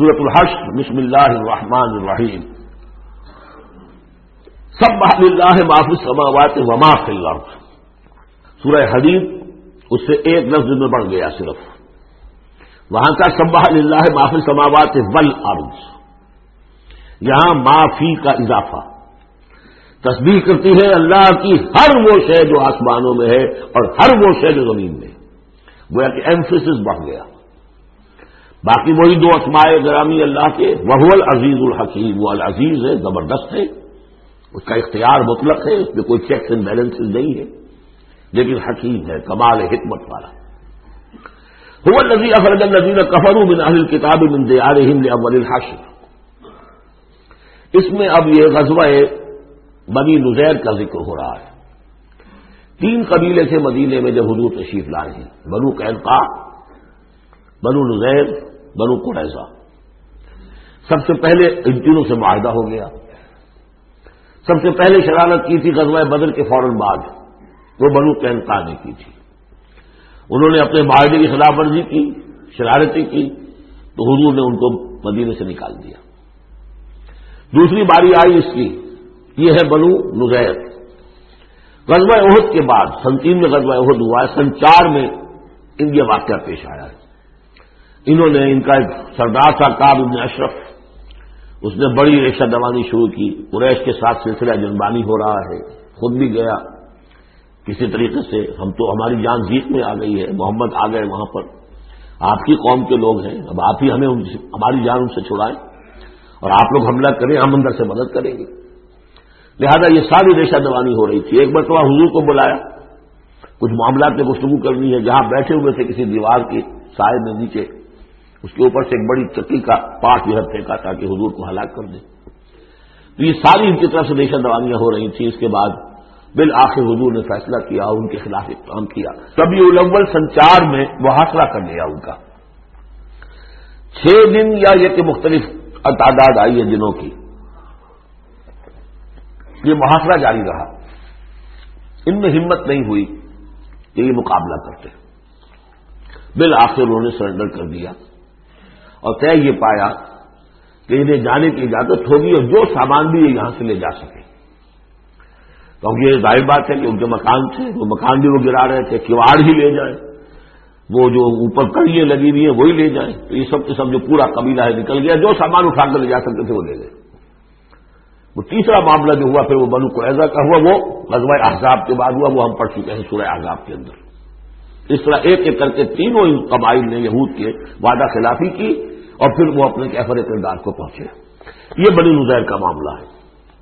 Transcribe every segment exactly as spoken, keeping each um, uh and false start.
سورۃ الحشر، بسم اللہ الرحمن الرحیم، سبح للہ ما فی السماوات وما فی الارض۔ سورہ حدید اس سے ایک لفظ میں بڑھ گیا صرف، وہاں کا سبح للہ ما فی السماوات والارض، یہاں ما فی کا اضافہ، تسبیح کرتی ہے اللہ کی ہر وہ شے جو آسمانوں میں ہے اور ہر وہ شے جو زمین میں ہے، گویا کہ ایمفیسس بڑھ گیا۔ باقی وہی دو اسماء گرامی اللہ کے، وہو العزیز الحکیم، وہ العزیز ہے، زبردست ہے، اس کا اختیار مطلق ہے، اس میں کوئی چیکس اینڈ بیلنسز نہیں ہے، لیکن حکیم ہے، کمال حکمت والا۔ هو الذی اخرج الذین کفروا من اہل الکتاب من دیارہم لاول الحشر۔ اس میں اب یہ غزوہ بنی نذیر کا ذکر ہو رہا ہے۔ تین قبیلے تھے مدینے میں جب حضور تشریف لائے ہیں، بنو قینقاع، بنو نذیر، بنو قریظہ۔ سب سے پہلے ان تینوں سے معاہدہ ہو گیا۔ سب سے پہلے شرارت کی تھی غزوہ بدر کے فوراً بعد، وہ بنو قینقاع نے کی تھی۔ انہوں نے اپنے معاہدے کی خلاف ورزی کی، شرارتیں کی، تو حضور نے ان کو مدینے سے نکال دیا۔ دوسری باری آئی اس کی، یہ ہے بنو نذیر۔ غزوہ احد کے بعد سن تین میں غزوہ احد ہوا ہے، سن چار میں ان یہ واقعہ پیش آیا ہے۔ انہوں نے، ان کا ایک سردار تھا کعب بن اشرف، اس نے بڑی ریشہ دوانی شروع کی، قریش کے ساتھ سلسلہ جنبانی ہو رہا ہے، خود بھی گیا کسی طریقے سے، ہم تو ہماری جان جیت میں آ گئی ہے، محمد آ گئے وہاں پر، آپ کی قوم کے لوگ ہیں، اب آپ ہی ہمیں ہماری جان ان سے چھڑائیں اور آپ لوگ حملہ کریں، ہم اندر سے مدد کریں گے۔ لہذا یہ ساری ریشہ دوانی ہو رہی تھی۔ ایک مرتبہ حضور کو بلایا، کچھ معاملات میں گفتگو کرنی ہے، جہاں بیٹھے ہوئے تھے کسی دیوار کی سائے میں نیچے، اس کے اوپر سے ایک بڑی چکی کا پاٹ جو ہے پھینکا تاکہ حضور کو ہلاک کر دیں۔ تو یہ ساری ان کی طرف سے ریشہ دوانیاں ہو رہی تھیں۔ اس کے بعد بالآخر حضور نے فیصلہ کیا، ان کے خلاف اقدام کیا۔ ربیع الاول سن چار میں محاصرہ کر لیا ان کا، چھ دن یا یہ کہ مختلف تعداد آئی ہے دنوں کی، یہ محاصرہ جاری رہا۔ ان میں ہمت نہیں ہوئی کہ یہ مقابلہ کرتے، بالآخر انہوں نے سرنڈر کر دیا اور طے یہ پایا کہ انہیں جانے کی اجازت ہوگی اور جو سامان بھی یہ یہاں سے لے جا سکے، کیونکہ یہ ظاہر بات ہے کہ ان کے مکان تھے، وہ مکان بھی وہ گرا رہے تھے، کیواڑ ہی لے جائیں، وہ جو اوپر کڑیاں لگی ہوئی ہیں وہی لے جائیں، تو یہ سب کے سب جو پورا قبیلہ ہے نکل گیا، جو سامان اٹھا کر لے جا سکتے تھے وہ لے گئے۔ وہ تیسرا معاملہ جو ہوا پھر وہ بنو قریظہ کا ہوا، وہ غزوہ احزاب کے بعد ہوا، وہ ہم پڑھ چکے ہیں سورہ احزاب کے اندر۔ اس طرح ایک ایک کر کے تینوں قبائل نے یہود کے وعدہ خلافی کی اور پھر وہ اپنے کیفر کردار کو پہنچے۔ یہ بنی نذیر کا معاملہ ہے۔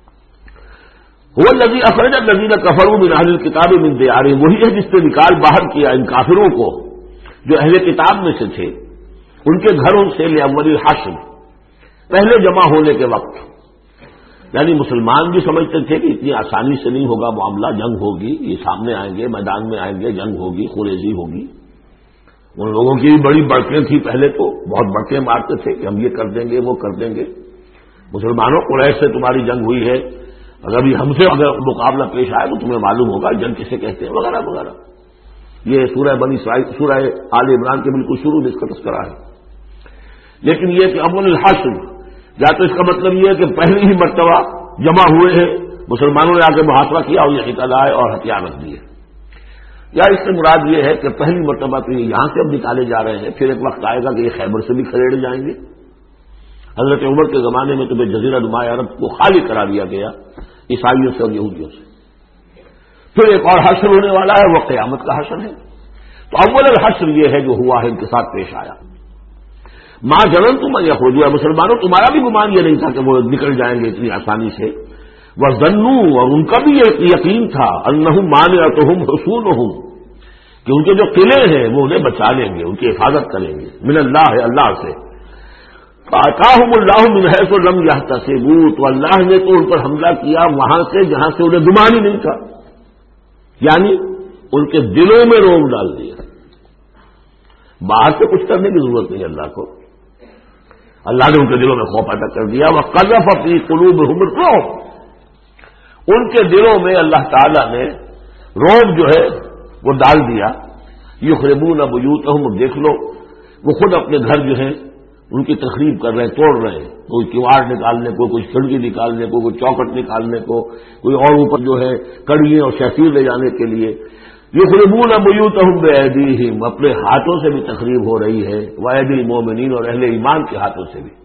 هو الذی اخرج الذین کفروا من اہل الکتاب من دیارہم، وہی ہے جس نے نکال باہر کیا ان کافروں کو جو اہل کتاب میں سے تھے، ان کے گھروں سے لاول الحشر، پہلے جمع ہونے کے وقت۔ یعنی مسلمان بھی سمجھتے تھے کہ اتنی آسانی سے نہیں ہوگا معاملہ، جنگ ہوگی، یہ سامنے آئیں گے، میدان میں آئیں گے، جنگ ہوگی، خونریزی ہوگی۔ ان لوگوں کی بھی بڑی بڑکیں تھیں، پہلے تو بہت بڑکیں مارتے تھے کہ ہم یہ کر دیں گے، وہ کر دیں گے۔ مسلمانوں قریش سے تمہاری جنگ ہوئی ہے، اگر بھی ہم سے اگر مقابلہ پیش آئے تو تمہیں معلوم ہوگا جنگ کسے کہتے ہیں، وغیرہ وغیرہ۔ یہ سورہ بنی اسرائیل، سورہ آل عمران کے بالکل شروع میں اس کا تذکرہ ہے۔ لیکن یہ کہ اول الحشر، یا تو اس کا مطلب یہ ہے کہ پہلی ہی مرتبہ جمع ہوئے ہیں مسلمانوں نے، آ کے محاصرہ کیا اور یہ قتال آئے اور ہتھیار رکھ دیے، یا اس سے مراد یہ ہے کہ پہلی مرتبہ تو یہ یہاں سے اب نکالے جا رہے ہیں، پھر ایک وقت آئے گا کہ یہ خیبر سے بھی کھڑے جائیں گے۔ حضرت عمر کے زمانے میں تو جزیرہ نما عرب کو خالی کرا دیا گیا عیسائیوں سے اور یہودیوں سے۔ پھر ایک اور حشر ہونے والا ہے، وہ قیامت کا حشر ہے۔ تو اول الحشر یہ ہے جو ہوا ہے، ان کے ساتھ پیش آیا۔ ماں جنن تم یخرجوا، مسلمانوں تمہارا بھی گمان یہ نہیں تھا کہ وہ نکل جائیں گے اتنی آسانی سے۔ وظنوا، اور ان کا بھی یہ یقین تھا، انہم مانعتہم حصونہم، کہ ان کے جو قلعے ہیں وہ انہیں بچا لیں گے، ان کی حفاظت کریں گے، من اللہ، اللہ سے۔ فآتاہم اللہ من حیث لم یحتسبوا، تو اللہ نے تو ان پر حملہ کیا وہاں سے جہاں سے انہیں گمان ہی نہیں تھا، یعنی ان کے دلوں میں روب ڈال دیا۔ باہر سے کچھ کرنے کی ضرورت نہیں اللہ کو، اللہ نے ان کے دلوں میں خوف پیدا کر دیا۔ وَقَذَفَ فِي قُلُوبِهِمُ الرُّعْبَ، ان کے دلوں میں اللہ تعالیٰ نے روب جو ہے وہ ڈال دیا۔ یخربون بیوتہم، دیکھ لو وہ خود اپنے گھر جو ہیں ان کی تخریب کر رہے ہیں، توڑ رہے ہیں، کوئی کیواڑ نکالنے کو، کوئی کھڑکی نکالنے کو، کوئی چوکٹ نکالنے کو، کوئی اور اوپر جو ہے کڑیاں اور شیشیر لے جانے کے لیے. یخربون بیوتہم بایدیہم، اپنے ہاتھوں سے بھی تخریب ہو رہی ہے، وایدی المومنین، اور اہل ایمان کے ہاتھوں سے بھی.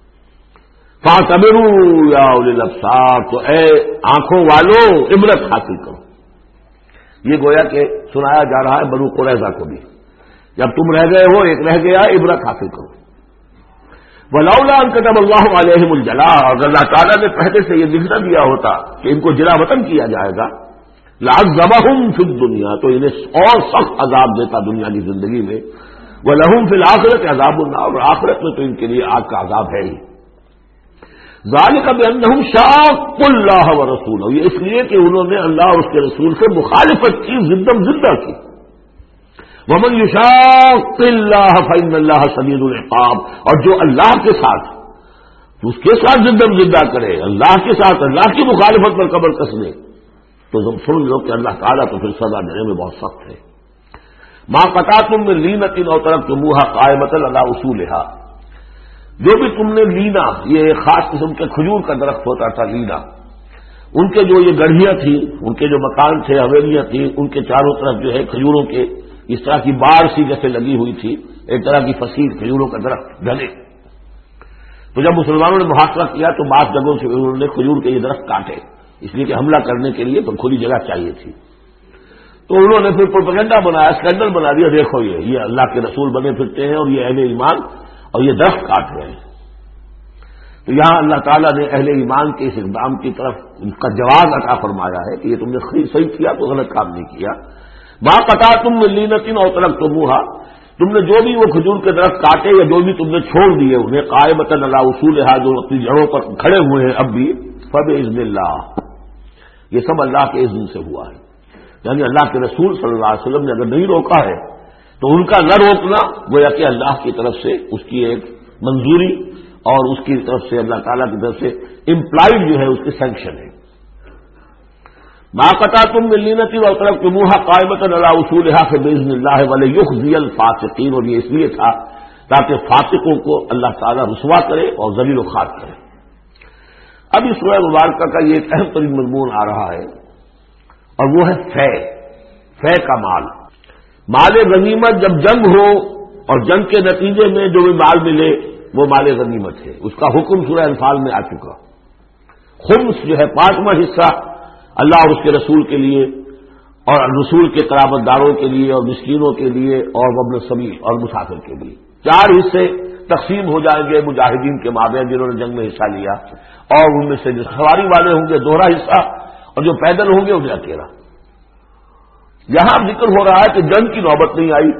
فاعتبروا یا اولی الابصار، تو اے آنکھوں والوں عبرت حاصل کرو. یہ گویا کہ سنایا جا رہا ہے بنو قریظہ کو بھی، جب تم رہ گئے ہو ایک رہ گیا، عبرت حاصل کرو. ولولا ان كتب اللہ علیہم الجلاء، اگر اللہ تعالیٰ نے پہلے سے یہ لکھ نہ دیا ہوتا کہ ان کو جلا وطن کیا جائے گا، لعذبہم فی الدنیا، تو انہیں اور سخت عذاب دیتا دنیا کی زندگی میں. ولہم فی الآخرۃ عذاب النار، اور آخرت میں تو ان کے لیے آگ کا عذاب ہے ہی. ذالک بانہم شاقوا اللہ ورسولہ، یہ اس لیے کہ انہوں نے اللہ اور اس کے رسول سے مخالفت کی، ضدم ضدہ کی. ومن یشاق اللہ فإن اللہ شدید العقاب، اور جو اللہ کے ساتھ اس کے ساتھ ضدم ضدہ کرے، اللہ کے ساتھ اللہ کی مخالفت پر کمر کس لے، تو تم سن لو کہ اللہ تعالیٰ تو پھر سزا دینے میں بہت سخت ہے. ما قطعتم من لینۃ او ترکتموها قائمۃ علی اصولھا، جو بھی تم نے لینا، یہ ایک خاص قسم کے کھجور کا درخت ہوتا تھا لینا، ان کے جو یہ گڑھیاں تھیں، ان کے جو مکان تھے، حویلیاں تھیں، ان کے چاروں طرف جو ہے کھجوروں کے اس طرح کی باڑ سی جیسے لگی ہوئی تھی، ایک طرح کی فصیل کھجوروں کا درخت ڈھلے. تو جب مسلمانوں نے محاصرہ کیا تو بعض جگہوں سے انہوں نے کھجور کے یہ درخت کاٹے، اس لیے کہ حملہ کرنے کے لیے تو کھلی جگہ چاہیے تھی. تو انہوں نے پھر پروپیگنڈا بنایا، اسکینڈل بنا دیا، دیکھو یہ یہ اللہ کے رسول بنے پھرتے ہیں اور یہ اہل ایمان اور یہ درخت کاٹ رہے ہیں. تو یہاں اللہ تعالیٰ نے اہل ایمان کے اس اقدام کی طرف ان کا جواز عطا فرمایا ہے کہ یہ تم نے صحیح کیا تو غلط کام نہیں کیا. ما قطعتم من لینۃ او ترکتموها، تم نے جو بھی وہ کھجور کے درخت کاٹے یا جو بھی تم نے چھوڑ دیے انہیں، قائمۃ علی اصولھا، جو اپنی جڑوں پر کھڑے ہوئے ہیں اب بھی، فباذن اللہ، یہ سب اللہ کے اذن سے ہوا ہے. یعنی اللہ کے رسول صلی اللہ علیہ وسلم نے اگر نہیں روکا ہے تو ان کا نہ روکنا گویا کہ اللہ کی طرف سے اس کی ایک منظوری اور اس کی طرف سے اللہ تعالیٰ کی طرف سے امپلائڈ جو ہے اس کی سینکشن ہے. ما قطعتم من لینۃ او ترکتموها قائمۃ علی اصولھا فباذن اللہ ولیخزی الفاسقین، اور یہ اس لیے تھا تاکہ فاسقوں کو اللہ تعالیٰ رسوا کرے اور ذلیل و خوار کرے. اب اس سورہ مبارکہ کا یہ ایک اہم ترین مضمون آ رہا ہے اور وہ ہے فے، فے کا مال. مال غنیمت جب جنگ ہو اور جنگ کے نتیجے میں جو بھی مال ملے وہ مال غنیمت ہے، اس کا حکم سورہ انفال میں آ چکا. خمس جو ہے پانچواں حصہ اللہ اور اس کے رسول کے لیے اور رسول کے قرابت داروں کے لیے اور مسکینوں کے لیے اور وابن السبیل اور مسافر کے لیے. چار حصے تقسیم ہو جائیں گے مجاہدین کے مابین جنہوں نے جنگ میں حصہ لیا، اور ان میں سے جو سواری والے ہوں گے دوہرا حصہ، اور جو پیدل ہوں گے انہیں اکیلا. یہاں ذکر ہو رہا ہے کہ جنگ کی نوبت نہیں آئی،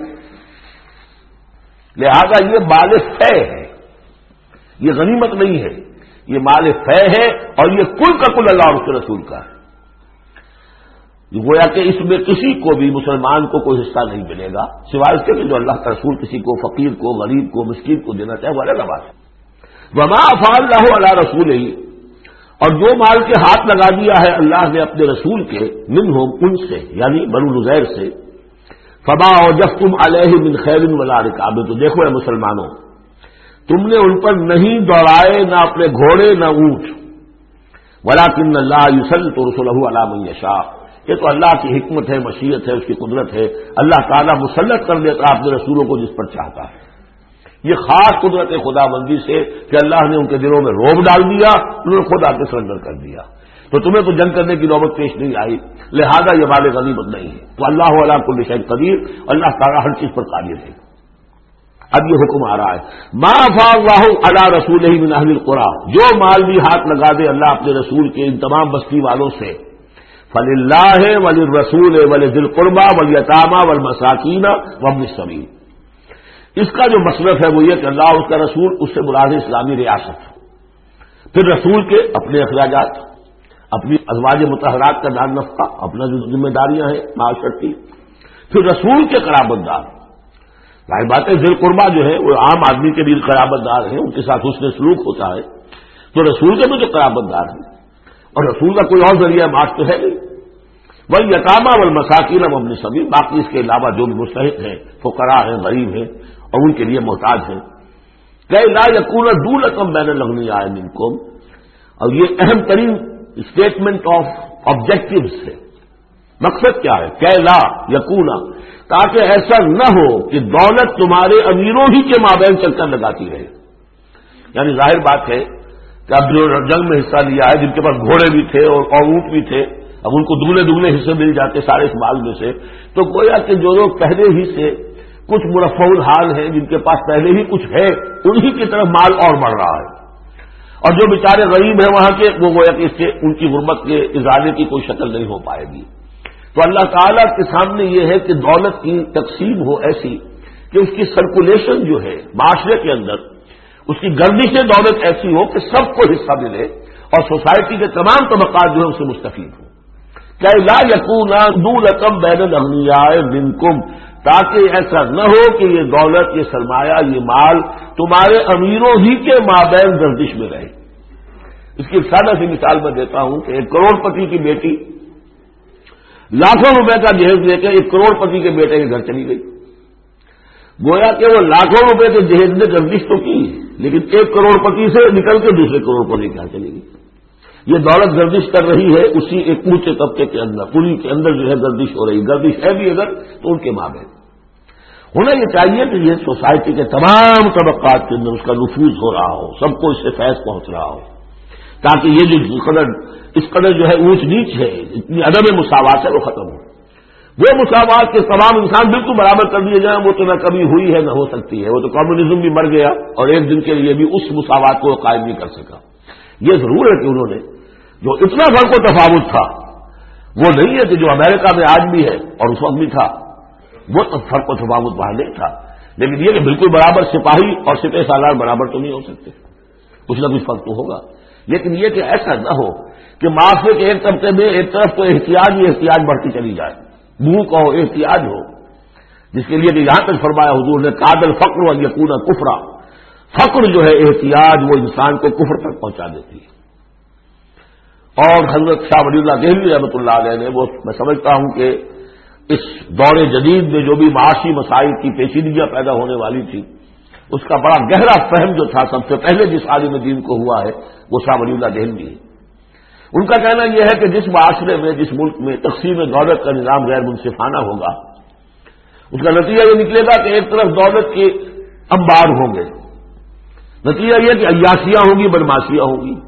لہذا یہ مال فے ہے، یہ غنیمت نہیں ہے، یہ مال فے ہے، اور یہ کل کا کل اللہ اور اس کے رسول کا ہے. گویا کہ اس میں کسی کو بھی مسلمان کو کوئی حصہ نہیں ملے گا سوائے اس کے کہ جو اللہ کا رسول کسی کو فقیر کو، غریب کو، مسکین کو دینا چاہے وہ الگ بات ہے. وما افاء اللہ علی رسولہ، اور جو مال کے ہاتھ لگا دیا ہے اللہ نے اپنے رسول کے، منہم ان سے، یعنی بنو نذیر سے، فما اوجفتم علیہ من خیر ولا رکاب، تو دیکھو اے مسلمانوں، تم نے ان پر نہیں دوڑائے نہ اپنے گھوڑے نہ اونٹ، ولکن اللہ یسلط رسلہ علی من یشاء، یہ تو اللہ کی حکمت ہے، مشیت ہے، اس کی قدرت ہے. اللہ تعالیٰ مسلط کر دیتا ہے اپنے رسولوں کو جس پر چاہتا ہے. یہ خاص قدرت خدا بندی سے کہ اللہ نے ان کے دلوں میں رعب ڈال دیا، انہوں نے خود آ کے سرنڈر کر دیا. تو تمہیں تو جنگ کرنے کی نوبت پیش نہیں آئی، لہذا یہ مال غنیمت نہیں ہے. تو اللہ علی کل شیء قدیر، اللہ تعالیٰ ہر چیز پر قادر ہے. اب یہ حکم آ رہا ہے، ما افاء اللہ علی رسولہ من اہل القری، جو مال بھی ہاتھ لگا دے اللہ اپنے رسول کے ان تمام بستی والوں سے، فللہ وللرسول ولذی القربى والیتامى والمساکین وابن السبیل. اس کا جو مصرف ہے وہ یہ کہ اللہ اور اس کا رسول، اس سے مراد اسلامی ریاست، پھر رسول کے اپنے اخراجات، اپنی ازواج مطہرات کا دار نفقہ، اپنا جو ذمہ داریاں ہیں معاشرت کی، پھر رسول کے قرابت دار. ظاہر بات ہے ذی القربیٰ جو ہے وہ عام آدمی کے بھی قرابت دار ہیں، ان کے ساتھ حسن سلوک ہوتا ہے، تو رسول کے بھی جو قرابت دار ہیں، اور رسول کا کوئی اور ذریعہ معاش تو ہے نہیں. والیتامى والمساکین وابن السبیل، باقی اس کے علاوہ جو بھی مستحق ہیں، فقراء ہیں، غریب ہیں اور ان کے لیے محتاج ہیں. کہ لا یکون دولۃ بین الاغنیاء منکم، اور یہ اہم ترین اسٹیٹمنٹ آف آبجیکٹوز ہے. مقصد کیا ہے؟ کہ لا یکون، تاکہ ایسا نہ ہو کہ دولت تمہارے امیروں ہی کے مابین چل کر لگاتی رہے. یعنی ظاہر بات ہے کہ اب جو جنگ میں حصہ لیا ہے، جن کے پاس گھوڑے بھی تھے اور اونٹ بھی تھے، اب ان کو دگنے دگنے حصے مل جاتے سارے اس مال میں سے، تو گویا کہ جو لوگ پہلے ہی سے کچھ مرفع الحال ہیں، جن کے پاس پہلے ہی کچھ ہے، انہی کی طرف مال اور بڑھ رہا ہے. اور جو بیچارے غریب ہیں وہاں کے، وہ گویا کہ اس سے ان کی غربت کے ازالے کی کوئی شکل نہیں ہو پائے گی. تو اللہ تعالیٰ کے سامنے یہ ہے کہ دولت کی تقسیم ہو ایسی کہ اس کی سرکولیشن جو ہے معاشرے کے اندر، اس کی گردش دولت ایسی ہو کہ سب کو حصہ ملے اور سوسائٹی کے تمام طبقات جو ہے اس سے مستفید ہوں. کہ لا یکون دولۃ بین الاغنیاء منکم، تاکہ ایسا نہ ہو کہ یہ دولت، یہ سرمایہ، یہ مال تمہارے امیروں ہی کے مابین گردش میں رہے. اس کی ایک سادہ سی مثال میں دیتا ہوں کہ ایک کروڑ پتی کی بیٹی لاکھوں روپے کا جہیز لے کے ایک کروڑ پتی کے بیٹے کے گھر چلی گئی. گویا کہ وہ لاکھوں روپے کے جہیز نے گردش تو کی، لیکن ایک کروڑ پتی سے نکل کے دوسرے کروڑ پتی کے گھر چلی گئی. یہ دولت گردش کر رہی ہے اسی ایک اونچے طبقے کے اندر، پوری کے اندر جو ہے گردش ہو رہی. گردش ہے بھی اگر تو ان کے مابین ہونا یہ چاہیے کہ یہ سوسائٹی کے تمام طبقات کے اندر اس کا نفوذ ہو رہا ہو، سب کو اس سے فیض پہنچ رہا ہو، تاکہ یہ جو قدر اس قدر جو ہے اونچ نیچ ہے، اتنی عدم مساوات ہے، وہ ختم ہو. وہ مساوات کے تمام انسان بالکل برابر کر دیے جائیں، وہ تو نہ کبھی ہوئی ہے نہ ہو سکتی ہے. وہ تو کمیونزم بھی مر گیا اور ایک دن کے لیے بھی اس مساوات کو قائم نہیں کر سکا. یہ ضرور ہے کہ انہوں نے جو اتنا فرق و تفاوت تھا، وہ نہیں ہے کہ جو امریکہ میں آج بھی ہے اور اس وقت بھی تھا، وہ تو فرق و تفاوت وہاں نہیں تھا. لیکن یہ کہ بالکل برابر سپاہی اور سپہ سالار برابر تو نہیں ہو سکتے، کچھ نہ کچھ فرق تو ہوگا. لیکن یہ کہ ایسا نہ ہو کہ معاشرے کے ایک طبقے میں ایک طرف تو احتیاج ہی احتیاج بڑھتی چلی جائے، بھوک ہو، احتیاج ہو، جس کے لیے کہ یہاں تک فرمایا حضور نے کاد الفقر و یکون کفرا، فقر جو ہے احتیاج وہ انسان کو کفر تک پہنچا دیتی ہے. اور حضرت شاہ ولی اللہ دہلوی رحمۃ اللہ علیہ نے، وہ میں سمجھتا ہوں کہ اس دور جدید میں جو بھی معاشی مسائل کی پیچیدگیاں پیدا ہونے والی تھی، اس کا بڑا گہرا فہم جو تھا سب سے پہلے جس عالم دین کو ہوا ہے وہ شاہ ولی اللہ دہلوی ہے. ان کا کہنا یہ ہے کہ جس معاشرے میں، جس ملک میں تقسیم دولت کا نظام غیر منصفانہ ہوگا، اس کا نتیجہ یہ نکلے گا کہ ایک طرف دولت کے انبار ہوں گے، نتیجہ یہ کہ عیاشیاں ہوں گی، بدماشیاں ہوں گی.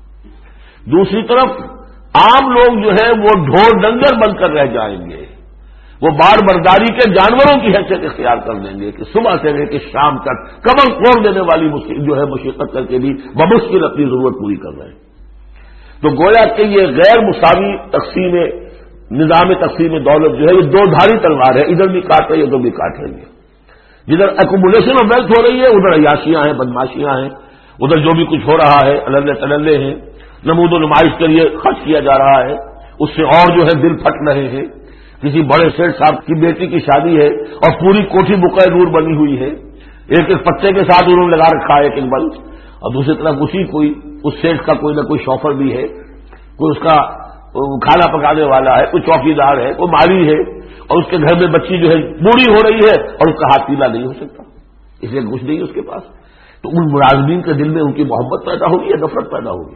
دوسری طرف عام لوگ جو ہیں وہ ڈھور ڈنگر بن کر رہ جائیں گے، وہ بار برداری کے جانوروں کی حیثیت اختیار کر لیں گے کہ صبح سے لے کے شام تک کمر توڑ دینے والی جو ہے مشقت کر کے بھی بمشکل اپنی ضرورت پوری کر رہے ہیں. تو گویا کہ یہ غیر مساوی تقسیم نظام تقسیم دولت جو ہے یہ دو دھاری تلوار ہے، ادھر بھی کاٹ رہی ہے ادھر بھی کاٹ رہی ہے. جدھر ایکومولیشن آف ویلتھ ہو رہی ہے ادھر عیاشیاں ہیں، بدماشیاں ہیں، ادھر جو بھی کچھ ہو رہا ہے اللے تللے ہیں، نمود و نمائش کے لیے خرچ کیا جا رہا ہے، اس سے اور جو ہے دل پھٹ رہے ہیں. کسی بڑے سیٹ صاحب کی بیٹی کی شادی ہے اور پوری کوٹھی بقائے نور بنی ہوئی ہے، ایک ایک پتے کے ساتھ انہوں نے لگا رکھا ہے ایک ایک بل، اور دوسری طرف اسی کوئی اس سیٹ کا کوئی نہ کوئی شوفر بھی ہے، کوئی اس کا کھانا پکانے والا ہے، کوئی چوکیدار ہے، کوئی مالی ہے، اور اس کے گھر میں بچی جو ہے بوڑھی ہو رہی ہے اور اس کا ہاتھ پیلا نہیں ہو سکتا، اس لیے کچھ نہیں اس کے پاس. تو ان ملازمین کے دل میں ان کی محبت پیدا ہوگی یا نفرت پیدا ہوگی؟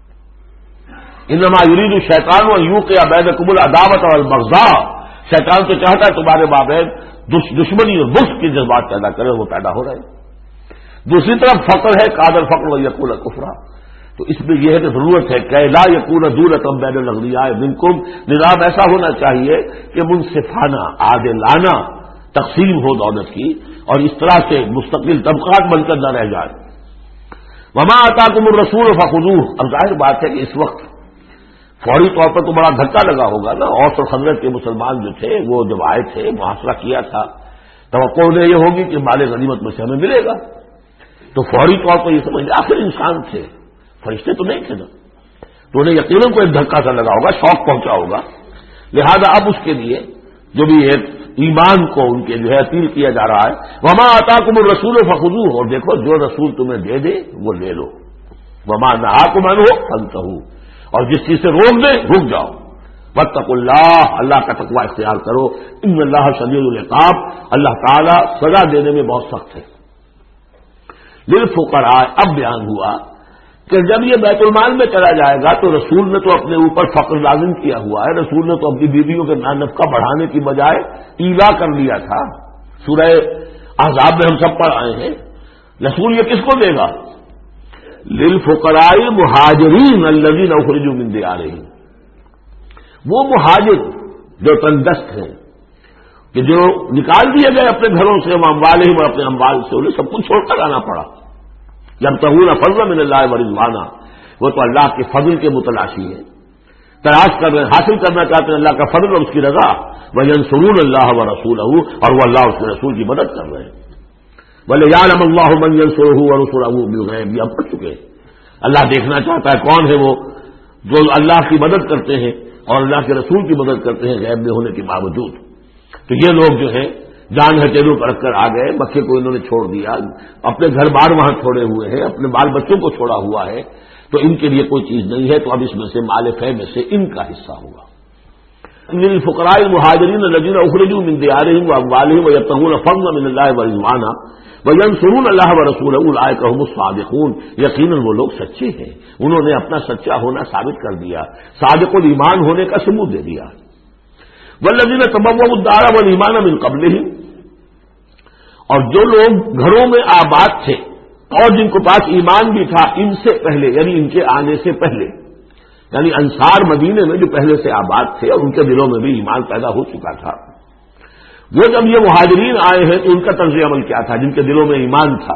انما یرید الشیطان ان یوقع بینکم العداوۃ والبغضاء، شیطان تو چاہتا ہے تمہارے مابین دشمنی اور بغض کے جذبات پیدا کرے، وہ پیدا ہو رہے ہیں. دوسری طرف فقر ہے، قادر فقر و یقول کفرا. تو اس میں یہ ہے کہ ضرورت ہے کہ لا یکون دولۃ بین الاغنیاء منکم، نظام ایسا ہونا چاہیے کہ منصفانہ عادلانہ تقسیم ہو دولت کی، اور اس طرح سے مستقل طبقات بن کر نہ رہ جائے. وما آتاکم الرسول فخذوہ. اب ظاہر بات ہے کہ اس وقت فوری طور پر تو بڑا دھکا لگا ہوگا نا. اوس اور خزرج کے مسلمان جو تھے وہ جب آئے تھے محاصرہ کیا تھا، توقع انہیں یہ ہوگی کہ مال غنیمت میں سے ہمیں ملے گا، تو فوری طور پر یہ سمجھ آخر انسان تھے، فرشتے تو نہیں تھے نا، تو انہیں یقیناً کوئی دھکا سا لگا ہوگا، شوق پہنچا ہوگا. لہذا اب اس کے لیے جو بھی ایک ایمان کو ان کے جو ہے اپیل کیا جا رہا ہے، وما آتاکم الرسول فخذوہ، اور دیکھو جو رسول تمہیں دے دے وہ لے لو، وما نہاکم عنہ فانتہوا، اور جس چیز سے روک دے رک جاؤ. واتقوا اللہ، اللہ کا تقوی اختیار کرو، ان اللہ شدید العقاب، اللہ تعالی سزا دینے میں بہت سخت ہے. للفقراء، اب بیان ہوا کہ جب یہ بیت المال میں چلا جائے گا تو رسول نے تو اپنے اوپر فقر لازم کیا ہوا ہے، رسول نے تو اپنی بیویوں کے نفقہ بڑھانے کی بجائے ایلا کر لیا تھا، سورہ احزاب میں ہم سب پڑھ آئے ہیں۔ رسول یہ کس کو دے گا؟ للفقراء المہاجرین الذین اخرجوا من دیارہم، وہ مہاجر جو تندست ہیں، کہ جو نکال دیے گئے اپنے گھروں سے، اموالہم، اور اپنے اموال سے، انہیں سب کچھ چھوڑ کر آنا پڑا۔ یبتغون فضلا من اللہ ورضوانا، وہ تو اللہ کے فضل کے متلاشی ہیں، تلاش کر رہے ہیں، حاصل کرنا چاہتے ہیں اللہ کا فضل اور اس کی رضا۔ وینصرون اللہ ورسولہ، اور وہ اللہ اس کے رسول کی مدد کر رہے ہیں۔ ولیعلم اللہ من ینصرہ ورسولہ بالغیب، یہ ہم پڑھ چکے ہیں۔ اللہ دیکھنا چاہتا ہے کون ہے وہ جو اللہ کی مدد کرتے ہیں اور اللہ کے رسول کی مدد کرتے ہیں غیب میں ہونے کے باوجود۔ تو یہ لوگ جو ہے جان ہتھیلیوں پر رکھ کر آ گئے، مکے کو انہوں نے چھوڑ دیا، اپنے گھر بار وہاں چھوڑے ہوئے ہیں، اپنے بال بچوں کو چھوڑا ہوا ہے، تو ان کے لیے کوئی چیز نہیں ہے، تو اب اس میں سے مال فے میں سے ان کا حصہ ہوگا۔ للفقراء المہاجرین الذین اخرجوا من دیارہم واموالہم ویبتغون فضلا من اللہ ورضوانا وینصرون اللہ ورسولہ اولئک هم الصادقون، یقیناً وہ لوگ سچے ہیں، انہوں نے اپنا سچا ہونا ثابت کر دیا، صادق الایمان ہونے کا ثبوت دے دیا۔ والذین تبوؤا الدار والایمان من قبلہم، اور جو لوگ گھروں میں آباد تھے اور جن کے پاس ایمان بھی تھا ان سے پہلے، یعنی ان کے آنے سے پہلے، یعنی انصار مدینے میں جو پہلے سے آباد تھے اور ان کے دلوں میں بھی ایمان پیدا ہو چکا تھا، وہ جب یہ مہاجرین آئے ہیں تو ان کا طرز عمل کیا تھا؟ جن کے دلوں میں ایمان تھا،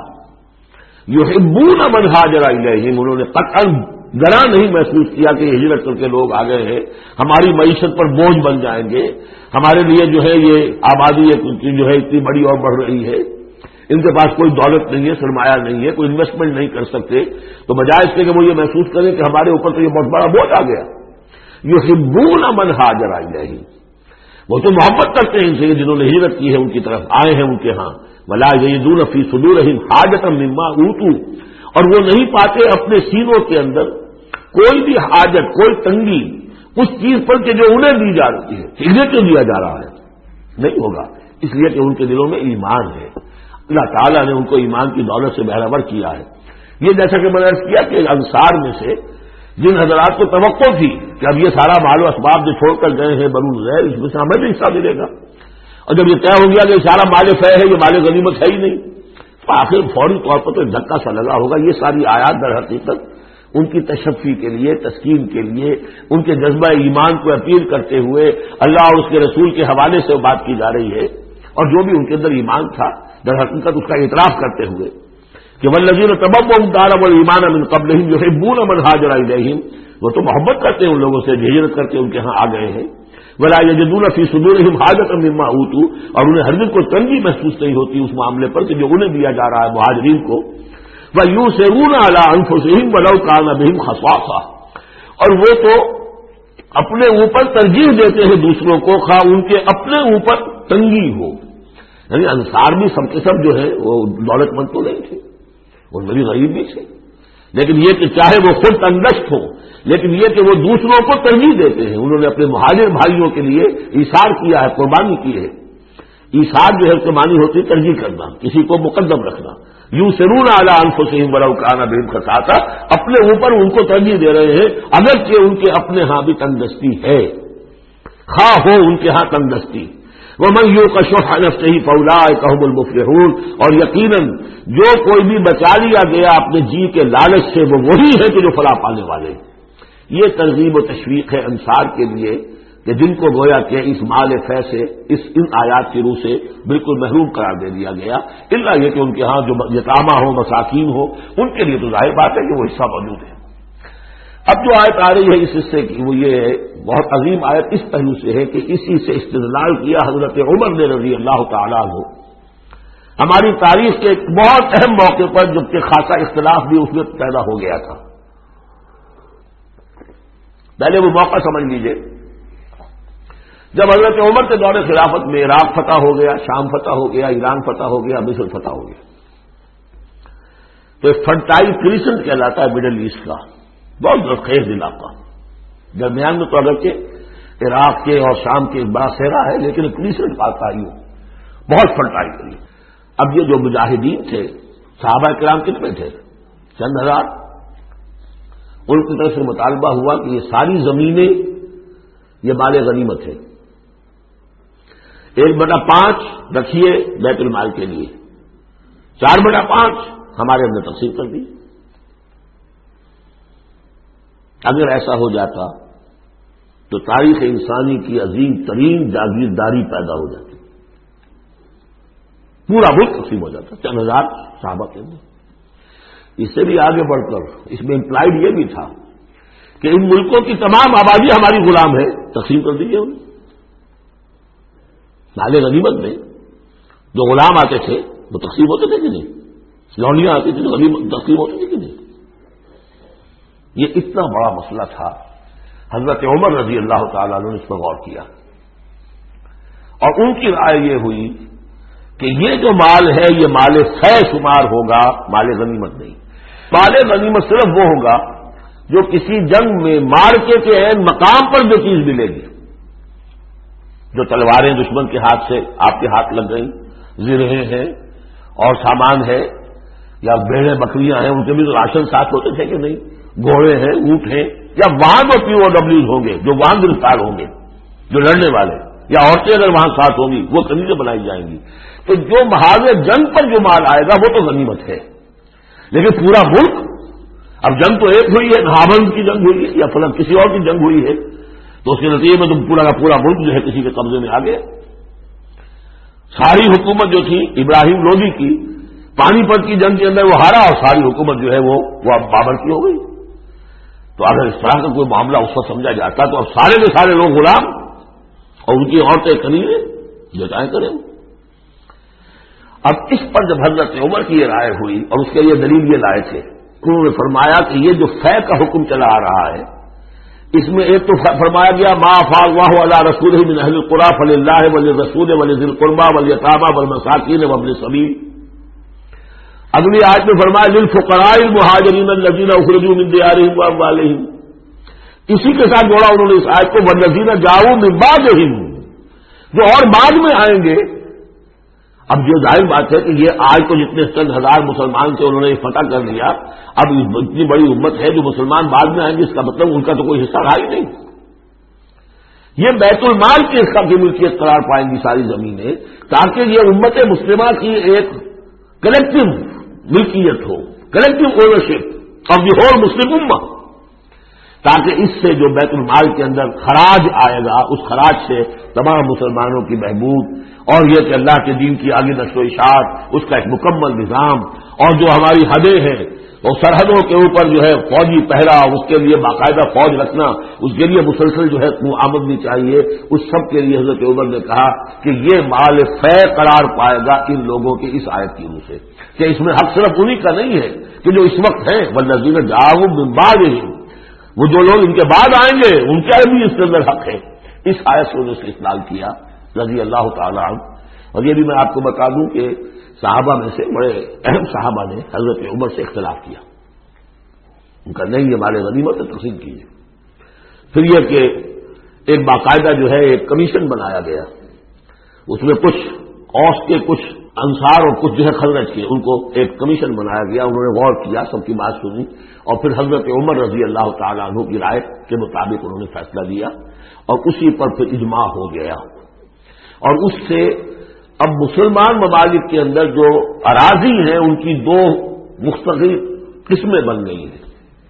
یحبون من ہاجر الیہم، انہوں نے قطعاً ذرا نہیں محسوس کیا کہ یہ ہجرت کر کے لوگ آ گئے ہیں، ہماری معیشت پر بوجھ بن جائیں گے، ہمارے لیے جو ہے یہ آبادی جو ہے اتنی بڑی اور بڑھ رہی ہے، ان کے پاس کوئی دولت نہیں ہے، سرمایہ نہیں ہے، کوئی انویسٹمنٹ نہیں کر سکتے، تو بجائے اس کے کہ وہ یہ محسوس کریں کہ ہمارے اوپر تو یہ بہت بڑا بوجھ آ گیا، یحبون من ہاجر الیہم، وہ تو محبت کرتے ہیں ان سے جنہوں نے ہجرت کی ہے، ان کی طرف آئے ہیں ان کے ہاں، ولا یجدون فی صدورہم حاجۃ مما اوتوا، اور وہ نہیں پاتے اپنے سینوں کے اندر کوئی بھی حاجت، کوئی تنگی اس چیز پر کہ جو انہیں دی جا رہی ہے، انہیں کیوں دیا جا رہا ہے؟ نہیں ہوگا، اس لیے کہ ان کے دلوں میں ایمان ہے، اللہ تعالیٰ نے ان کو ایمان کی دولت سے بہرور کیا ہے۔ یہ جیسا کہ میں نے عرض کیا کہ انصار میں سے جن حضرات کو توقع تھی کہ اب یہ سارا مال و اسباب جو چھوڑ کر گئے ہیں بنو نذیر، اس میں سے ہمیں بھی حصہ ملے گا، اور جب یہ طے ہو گیا کہ سارا مال فے ہے، یہ مال غنیمت ہے ہی نہیں، تو آخر فوری طور پر تو دھکا سا لگا ہوگا۔ یہ ساری آیات در حقیقت ان کی تشفی کے لیے، تسکین کے لیے، ان کے جذبہ ایمان کو اپیل کرتے ہوئے اللہ اور اس کے رسول کے حوالے سے بات کی جا رہی ہے، اور جو بھی ان کے اندر ایمان تھا در حقیقت اس کا اعتراف کرتے ہوئے کہ والذین تبوؤا الدار والایمان من قبلہم یحبون من ہاجر الیہم، وہ تو محبت کرتے ہیں ان لوگوں سے جو ہجرت کر کے ان کے ہاں آ گئے ہیں، ولا یجدون فی صدورہم حاجۃ مما اوتوا، اور انہیں ہرگز کوئی تنگی محسوس نہیں ہوتی اس معاملے پر کہ جو انہیں دیا جا رہا ہے مہاجرین کو، وَيُؤْثِرُونَ عَلَىٰ أَنفُسِهِمْ وَلَوْ كَانَ بِهِمْ خَصَاصَةٌ، اور وہ تو اپنے اوپر ترجیح دیتے ہیں دوسروں کو، خواہ ان کے اپنے اوپر تنگی ہو، یعنی انصار بھی سب کے سب جو ہے وہ دولت مند تو نہیں تھے، ان میں بھی غریب بھی تھے، لیکن یہ کہ چاہے وہ خود تنگست ہو، لیکن یہ کہ وہ دوسروں کو ترجیح دیتے ہیں، انہوں نے اپنے مہاجر بھائیوں کے لیے ایثار کیا ہے، قربانی کی ہے۔ ایثار جو ہے اس کے معنی ہوتی ہے ترجیح کرنا، کسی کو مقدم رکھنا۔ یؤثرون علی انفسہم ولو کان بہم خصاصہ، اپنے اوپر ان کو ترجیح دے رہے ہیں اگرچہ ان کے اپنے ہاں بھی تنگدستی ہے، خواہ ہو ان کے ہاں تنگدستی۔ ومن یوق شح نفسہ فاولئک هم المفلحون، اور یقیناً جو کوئی بھی بچا لیا گیا اپنے جی کے لالچ سے وہ وہی ہے کہ جو فلاح پانے والے۔ یہ ترغیب و تشویق ہے انصار کے لیے کہ جن کو گویا کہ اس مال فے سے، اس ان آیات کی روح سے بالکل محروم قرار دے دیا گیا، الا یہ کہ ان کے ہاں جو یتامہ ہو، مساکین ہو، ان کے لیے تو ظاہر بات ہے کہ وہ حصہ موجود ہے۔ اب جو آیت آ رہی ہے اس حصے کی وہ یہ ہے، بہت عظیم آیت اس پہلو سے ہے کہ اسی سے استدلال کیا حضرت عمر نے رضی اللہ تعالیٰ عنہ، ہماری تاریخ کے ایک بہت اہم موقع پر جبکہ خاصا اختلاف بھی اس میں پیدا ہو گیا تھا۔ پہلے وہ موقع سمجھ لیجئے جب حضرت عمر کے دور خلافت میں عراق فتح ہو گیا، شام فتح ہو گیا، ایران فتح ہو گیا، مصر فتح ہو گیا، تو ایک فرٹائل کریسنٹ کہلاتا ہے مڈل ایسٹ کا، بہت زرخیز علاقہ، درمیان میں تو اگرچہ عراق کے اور شام کے ایک بڑا صحرا ہے لیکن کریسنٹ پاتا ہی ہو، بہت فرٹائل ہے۔ اب یہ جو مجاہدین تھے صحابہ کرام کتنے تھے؟ چند ہزار. ان کی طرف سے مطالبہ ہوا کہ یہ ساری زمینیں یہ مال غنیمت ہے، ایک بٹا پانچ رکھیے بیت المال کے لیے، چار بٹا پانچ ہمارے اندر تقسیم کر دی. اگر ایسا ہو جاتا تو تاریخ انسانی کی عظیم ترین جاگیرداری پیدا ہو جاتی، پورا ملک تقسیم ہو جاتا چند ہزار صحابہ کے اندر. اس سے بھی آگے بڑھ کر اس میں امپلائڈ یہ بھی تھا کہ ان ملکوں کی تمام آبادی ہماری غلام ہے، تقسیم کر دیجیے انہیں. مال غنیمت میں جو غلام آتے تھے وہ تقسیم ہوتے تھے کہ نہیں؟ لونڈیاں آتی تھی تو غنیمت تقسیم ہوتی تھی کہ نہیں؟ یہ اتنا بڑا مسئلہ تھا. حضرت عمر رضی اللہ تعالیٰ عنہ نے اس پر غور کیا اور ان کی رائے یہ ہوئی کہ یہ جو مال ہے یہ مال فے شمار ہوگا، مال غنیمت نہیں. مال غنیمت صرف وہ ہوگا جو کسی جنگ میں مارکے کے عین مقام پر جو چیز ملے گی، جو تلواریں دشمن کے ہاتھ سے آپ کے ہاتھ لگ گئی، زرہیں ہیں اور سامان ہے، یا بھیڑیں بکریاں ہیں، ان کے بھی تو راشن ساتھ ہوتے تھے کہ نہیں، گھوڑے ہیں، اونٹ ہیں، یا وہاں جو پی او ڈبلیوز ہوں گے جو وہاں گرفتار ہوں گے، جو لڑنے والے، یا عورتیں اگر وہاں ساتھ ہوں گی وہ کنیزیں بنائی جائیں گی. تو جو محاذ جنگ پر جو مال آئے گا وہ تو غنیمت ہے. لیکن پورا ملک، اب جنگ تو ایک ہوئی ہے، نہابند کی جنگ ہوئی ہے یا فلاں کسی اور کی جنگ ہوئی ہے، تو اس کے نتیجے میں تو پورا کا پورا ملک جو ہے کسی کے قبضے میں آ گیا. ساری حکومت جو تھی ابراہیم لودھی کی، پانی پت کی جنگ کے اندر وہ ہارا اور ساری حکومت جو ہے وہ وہ اب بابر کی ہو گئی. تو اگر اس طرح کا کوئی معاملہ اس وقت سمجھا جاتا تو اب سارے کے سارے لوگ غلام اور ان کی عورتیں کنیزیں جو چاہیں کریں. اب اس پر جب حضرت عمر کی یہ رائے ہوئی اور اس کے لیے دلیل یہ لائے تھے، انہوں نے فرمایا کہ یہ جو فے کا حکم چلا آ رہا ہے اس میں ایک تو فرمایا گیا ما افاء اللہ علی رسولہ من اہل القری فللہ وللرسول ولذی القربى والیتامى والمساکین وابن السبیل. اگلی آیت میں فرمایا للفقراء المہاجرین الذین اخرجوا من دیارہم واموالہم. اسی کے ساتھ جوڑا انہوں نے اس آیت کو والذین جاؤوا من بعدہم، جو اور بعد میں آئیں گے. اب جو ظاہر بات ہے کہ یہ آج تو جتنے چند ہزار مسلمان تھے انہوں نے فتح کر لیا، اب اتنی بڑی امت ہے جو مسلمان بعد میں آئیں گے، اس کا مطلب ان کا تو کوئی حصہ رہا ہی نہیں. یہ بیت المال کی اس کا کی ملکیت قرار پائیں گی ساری زمینیں، تاکہ یہ امت مسلمہ کی ایک کلیکٹو ملکیت ہو، collective ownership of the whole Muslim ummah, تاکہ اس سے جو بیت المال کے اندر خراج آئے گا اس خراج سے تمام مسلمانوں کی بہبود اور یہ کہ اللہ کے دین کی آگے نشر و اشاعت، اس کا ایک مکمل نظام، اور جو ہماری حدیں ہیں اور سرحدوں کے اوپر جو ہے فوجی پہرا، اس کے لیے باقاعدہ فوج رکھنا، اس کے لیے مسلسل جو ہے آمدنی چاہیے، اس سب کے لیے حضرت عمر نے کہا کہ یہ مال فے قرار پائے گا ان لوگوں کی اس آیت کی وجہ سے، کہ اس میں حق صرف انہی کا نہیں ہے کہ جو اس وقت ہیں، والذین جاؤوا من بعدہم، وہ جو لوگ ان کے بعد آئیں گے ان کا بھی اس کے اندر حق ہے. اس آیت سے انہوں نے استدلال کیا رضی اللہ تعالی عنہ. اور یہ بھی میں آپ کو بتا دوں کہ صحابہ میں سے بڑے اہم صحابہ نے حضرت عمر سے اختلاف کیا، ان کا نہیں یہ مال غنیمت سے تقسیم کیجیے. پھر یہ کہ ایک باقاعدہ جو ہے ایک کمیشن بنایا گیا، اس میں کچھ اوس کے کچھ انصار اور کچھ جو ہے خزرج کے، ان کو ایک کمیشن بنایا گیا. انہوں نے غور کیا، سب کی بات سنی اور پھر حضرت عمر رضی اللہ تعالیٰ عنہ کی رائے کے مطابق انہوں نے فیصلہ دیا اور اسی پر پھر اجماع ہو گیا. اور اس سے اب مسلمان ممالک کے اندر جو اراضی ہیں ان کی دو مستقل قسمیں بن گئی ہیں،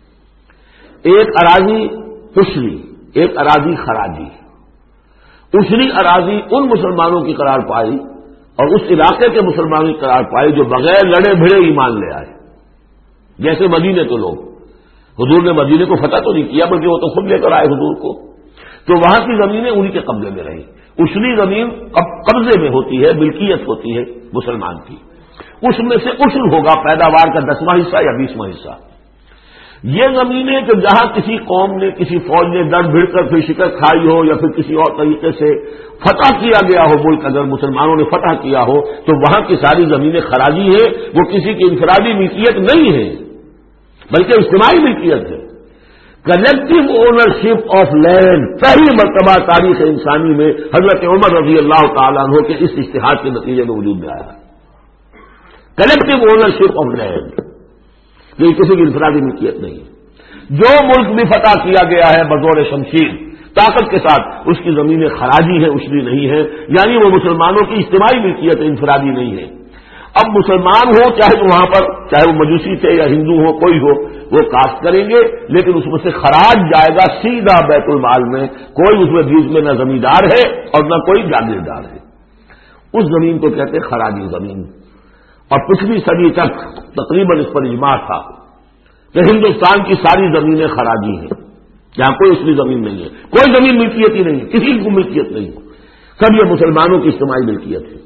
ایک اراضی عشری، ایک اراضی خراجی. عشری اراضی ان مسلمانوں کی قرار پائی اور اس علاقے کے مسلمانوں کی قرار پائی جو بغیر لڑے بھڑے ایمان لے آئے. جیسے مدینے تو لوگ، حضور نے مدینے کو فتح تو نہیں کیا بلکہ وہ تو خود لے کر آئے حضور کو، تو وہاں کی زمینیں انہی کے قبضے میں رہیں. عشری زمین قبضے میں ہوتی ہے، ملکیت ہوتی ہے مسلمان کی، اس میں سے عشر ہوگا پیداوار کا دسواں حصہ یا بیسواں حصہ. یہ زمینیں کہ جہاں کسی قوم نے، کسی فوج نے ڈر بھڑ کر پھر شکست کھائی ہو یا پھر کسی اور طریقے سے فتح کیا گیا ہو ملک، اگر مسلمانوں نے فتح کیا ہو تو وہاں کی ساری زمینیں خراجی ہیں، وہ کسی کی انفرادی ملکیت نہیں ہے بلکہ اجتماعی ملکیت ہے. کلیکٹو اونرشپ آف لینڈ پہلی مرتبہ تاریخ انسانی میں حضرت عمر رضی اللہ تعالیٰ عنہ کے اس اجتہاد کے نتیجے میں وجود میں آیا. کلیکٹو اونرشپ آف لینڈ، یہ کسی کی انفرادی ملکیت نہیں ہے۔ جو ملک بھی فتح کیا گیا ہے بزور شمشیر طاقت کے ساتھ، اس کی زمینیں خراجی ہیں، اشری نہیں ہے، یعنی وہ مسلمانوں کی اجتماعی ملکیت ہے، انفرادی نہیں ہے۔ اب مسلمان ہو چاہے تو وہاں پر چاہے وہ مجوسی تھے یا ہندو ہو کوئی ہو، وہ کاشت کریں گے، لیکن اس میں سے خراج جائے گا سیدھا بیت المال میں، کوئی اس میں بیچ میں نہ زمیندار ہے اور نہ کوئی جاگیردار ہے۔ اس زمین کو کہتے ہیں خراجی زمین۔ اور پچھلی صدی تک تقریباً اس پر اجماع تھا کہ ہندوستان کی ساری زمینیں خراجی ہیں، یہاں کوئی اصلی زمین نہیں ہے، کوئی زمین ملکیت ہی نہیں ہے، کسی کو ملکیت نہیں ہے، سب یہ مسلمانوں کی اجتماعی ملکیت ہے۔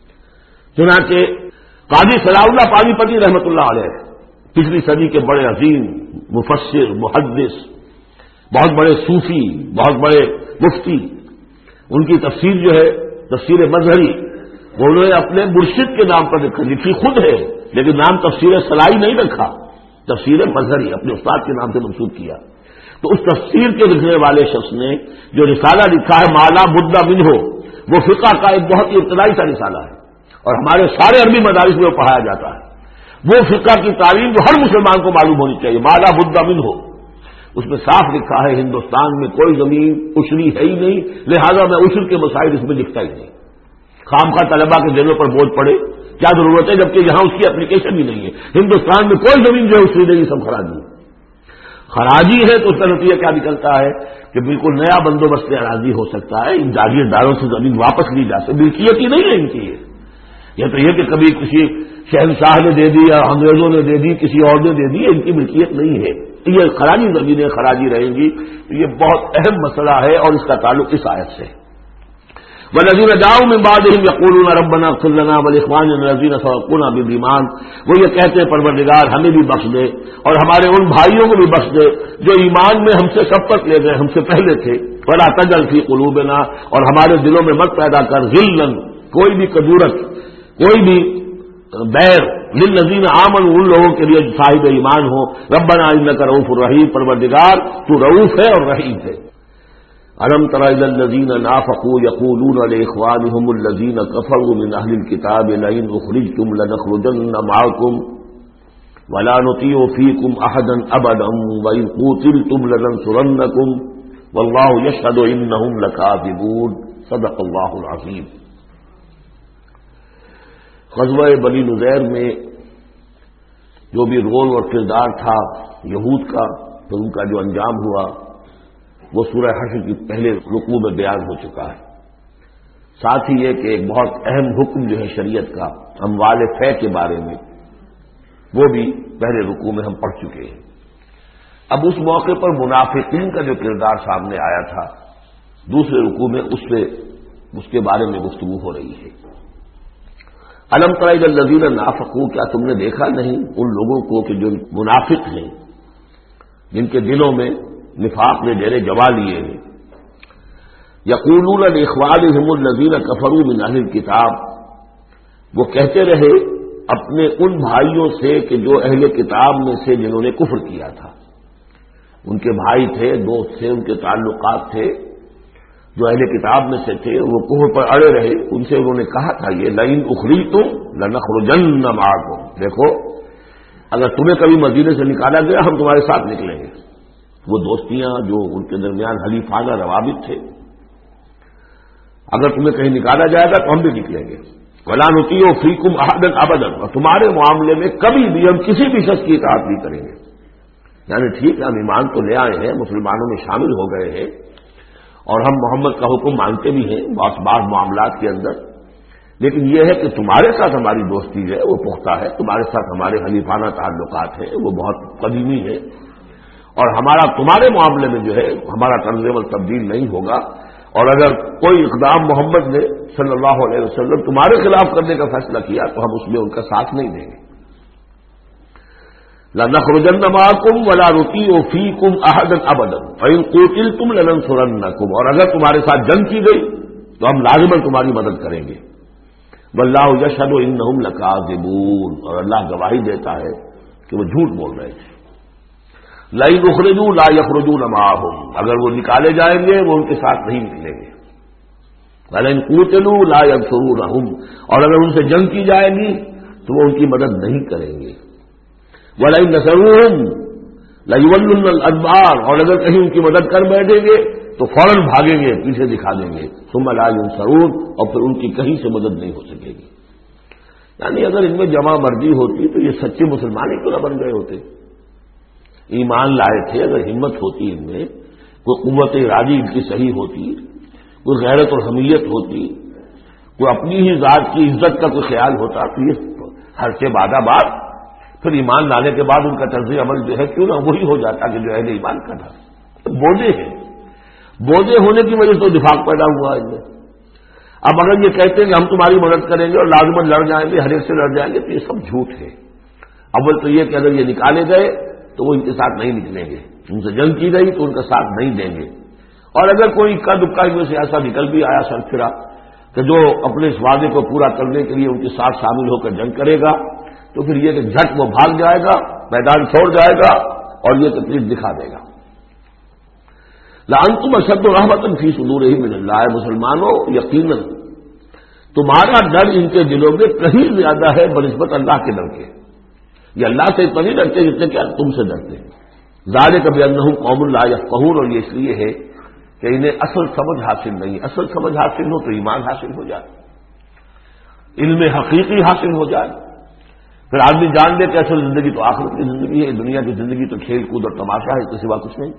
چنانچہ قاضی صلاح اللہ پانی پتی رحمۃ اللہ علیہ پچھلی صدی کے بڑے عظیم مفسر، محدث، بہت بڑے صوفی، بہت بڑے مفتی، ان کی تفسیر جو ہے تفسیر مظہری، وہ انہوں نے اپنے مرشد کے نام پر لکھی خود ہے، لیکن نام تفسیر صلاحی نہیں رکھا، تفسیر مظہری اپنے استاد کے نام سے منسوب کیا۔ تو اس تفسیر کے لکھنے والے شخص نے جو رسالہ لکھا ہے مالا بدہ منہ، وہ فقہ کا ایک بہت ہی ابتدائی سا رسالہ ہے اور ہمارے سارے عربی مدارس میں وہ پڑھایا جاتا ہے۔ وہ فقہ کی تعلیم جو ہر مسلمان کو معلوم ہونی چاہیے، مالا بدہ منہ، اس میں صاف لکھا ہے ہندوستان میں کوئی زمین عشری ہے ہی نہیں، لہذا میں عشر کے مسائل اس میں لکھتا ہی نہیں۔ خام خواہ طلبا کے دلوں پر بوجھ پڑے، کیا ضرورت ہے، جبکہ یہاں اس کی اپلیکیشن بھی نہیں ہے۔ ہندوستان میں کوئی زمین جو ہے عشری نہیں، سب خراجی خراجی ہے۔ تو اس کا نتیجہ کیا نکلتا ہے کہ بالکل نیا بندوبست اراضی ہو سکتا ہے، ان جاگیرداروں سے زمین واپس لی جا سکتی، ملکیت ہی نہیں ہے ان کی۔ یہ تو یہ کہ کبھی کسی شہنشاہ نے دے دی یا انگریزوں نے دے دی، کسی اور نے دے دی، ان کی ملکیت نہیں ہے، یہ خراجی زمینیں خراجی رہیں گی۔ یہ بہت اہم مسئلہ ہے اور اس کا تعلق اس آیت سے۔ والذین جاؤوا من بعدهم یقولون ربنا اغفر لنا ولاخواننا الذین سبقونا بالایمان، وہ یہ کہتے ہیں پروردگار ہمیں بھی بخش دے اور ہمارے ان بھائیوں کو بھی بخش دے جو ایمان میں ہم سے سبقت لے گئے، ہم سے پہلے تھے۔ ولا تجعل فی قلوبنا، اور ہمارے دلوں میں مت پیدا کر غلا، کوئی بھی کدورت، کوئی بھی بیر، للذین آمنوا، ان لوگوں کے لیے جو صاحب ایمان ہو۔ ربنا انک رؤوف رحیم، پروردگار تو رؤوف ہے اور رحیم ہے۔ الم تر الی الذین نافقوا یقولون لاخوانهم الذین کفروا من اہل الکتاب لئن اخرجتم لنخرجن معکم ولا نطیع فیکم احدا ابدا وان قوتلتم لننصرنکم واللہ یشہد انہم لکاذبون۔ صدق اللہ العظیم۔ غزوہ بنی نذیر میں جو بھی رول اور کردار تھا یہود کا، تو ان کا جو انجام ہوا وہ سورہ حشر کی پہلے رکوع میں بیان ہو چکا ہے۔ ساتھ ہی یہ کہ ایک بہت اہم حکم جو ہے شریعت کا اموال فے کے بارے میں، وہ بھی پہلے رکوع میں ہم پڑھ چکے ہیں۔ اب اس موقع پر منافقین کا جو کردار سامنے آیا تھا دوسرے رکوع میں، اس سے اس کے بارے میں گفتگو ہو رہی ہے۔ الم تر الی الذین نافقوا، کیا تم نے دیکھا نہیں ان لوگوں کو کہ جو منافق ہیں، جن کے دلوں میں نفاق نے ڈیرے جما لیے ہیں۔ یقولون لاخوانهم الذین کفروا من اہل الکتاب، وہ کہتے رہے اپنے ان بھائیوں سے کہ جو اہل کتاب میں سے جنہوں نے کفر کیا تھا، ان کے بھائی تھے، دوست تھے، ان کے تعلقات تھے، جو اہل کتاب میں سے تھے، وہ کفر پر اڑے رہے۔ ان سے انہوں نے کہا تھا یہ لئن اخرجتم لنخرجن معکم، دیکھو اگر تمہیں کبھی مدینے سے نکالا گیا ہم تمہارے ساتھ نکلیں گے۔ وہ دوستیاں جو ان کے درمیان حلیفانہ روابط تھے، اگر تمہیں کہیں نکالا جائے گا تو ہم بھی نکلیں گے۔ ولا نطیع فیکم احدا ابدا، اور تمہارے معاملے میں کبھی بھی ہم کسی بھی شخص کی اطاعت نہیں کریں گے۔ یعنی ٹھیک ہے ہم ایمان تو لے آئے ہیں، مسلمانوں میں شامل ہو گئے ہیں اور ہم محمد کا حکم مانتے بھی ہیں بعض بعض معاملات کے اندر، لیکن یہ ہے کہ تمہارے ساتھ ہماری دوستی ہے وہ پختہ ہے، تمہارے ساتھ ہمارے حلیفانہ تعلقات ہیں وہ بہت قدیمی ہے، اور ہمارا تمہارے معاملے میں جو ہے ہمارا طرز عمل تبدیل نہیں ہوگا، اور اگر کوئی اقدام محمد نے صلی اللہ علیہ وسلم تمہارے خلاف کرنے کا فیصلہ کیا تو ہم اس میں ان کا ساتھ نہیں دیں گے۔ لَنَخْرُجَنَّ مَعَكُمْ وَلَا نُطِيعُ فِيكُمْ أَحَدًا أَبَدًا وَإِن قُوتِلْتُمْ لَنَنصُرَنَّكُمْ، اور اگر تمہارے ساتھ جنگ کی گئی تو ہم لازماً تمہاری مدد کریں گے۔ وَاللَّهُ يَشْهَدُ إِنَّهُمْ لَكَاذِبُونَ، اور اللہ گواہی دیتا ہے کہ وہ جھوٹ بول رہے تھے۔ لَئِنْ أُخْرِجُوا لَا يَخْرُجُونَ مَعَهُمْ، اگر وہ نکالے جائیں گے وہ ان کے ساتھ نہیں نکلیں گے۔ وَلَئِنْ قُوتِلُوا لَا يَنصُرُونَهُمْ، اور اگر ان سے جنگ کی جائے گی تو وہ ان کی مدد نہیں کریں گے. وَلَئِن نَّصَرُوهُمْ لَيُوَلُّنَّ الْأَدْبَارَ، اور اگر کہیں ان کی مدد کر بیٹھیں گے تو فوراً بھاگیں گے، پیچھے دکھا دیں گے. ثُمَّ لَا يُنصَرُونَ، اور پھر ان کی کہیں سے مدد نہیں ہو سکے گی. یعنی اگر ان میں جمع مردی ہوتی تو یہ سچے مسلمان ہی کیوں نہ بن گئے ہوتے؟ ایمان لائے تھے، اگر ہمت ہوتی ان میں، کوئی قوت ارادی ان کی صحیح ہوتی، کوئی غیرت اور حمیت ہوتی، کوئی اپنی ہی ذات کی عزت کا کوئی خیال ہوتا، تو یہ ہر سے بادہ باد پھر ایمان لانے کے بعد ان کا طرز عمل جو ہے کیوں نہ وہی ہو جاتا کہ جو اہل ایمان کا تھا. بوجھے ہیں، بوجھے ہونے کی وجہ سے تو نفاق پیدا ہوا ان میں. اب اگر یہ کہتے ہیں کہ ہم تمہاری مدد کریں گے اور لازمن لڑ جائیں گے، ہر ایک سے لڑ جائیں گے، تو یہ سب جھوٹ ہے. اول تو یہ کہ اگر یہ نکالے گئے تو وہ ان کے ساتھ نہیں نکلیں گے، ان سے جنگ کی گئی تو ان کا ساتھ نہیں دیں گے. اور اگر کوئی اکا دکا ان میں سے ایسا نکل بھی آیا سر پھرا کہ جو اپنے اس وعدے کو پورا کرنے کے لیے ان کے ساتھ شامل ہو کر جنگ کرے گا، تو پھر یہ کہ جھٹ وہ بھاگ جائے گا، میدان چھوڑ جائے گا اور یہ تکلیف دکھا دے گا. لَأَنْتُمْ أَشَدُّ رَهْبَةً فِي صُدُورِهِم مِّنَ اللَّهِ، مسلمانوں یقیناً تمہارا ڈر ان کے دلوں میں کہیں زیادہ ہے بنسبت اللہ کے ڈر کے. یہ اللہ سے اتنا نہیں ڈرتے جتنے کہ تم سے ڈرتے ہیں. ذَلِكَ بِأَنَّهُمْ قَوْمٌ لَا يَفْقَهُونَ، اور یہ اس لیے ہے کہ انہیں اصل سمجھ حاصل نہیں. اصل سمجھ حاصل ہو تو ایمان حاصل ہو جائے، علم حقیقی حاصل ہو جائے، پھر آدمی جان لے کہ اصل زندگی تو آخرت کی زندگی ہے، دنیا کی زندگی تو کھیل کود اور تماشا ہے، اس کے سوا کچھ نہیں.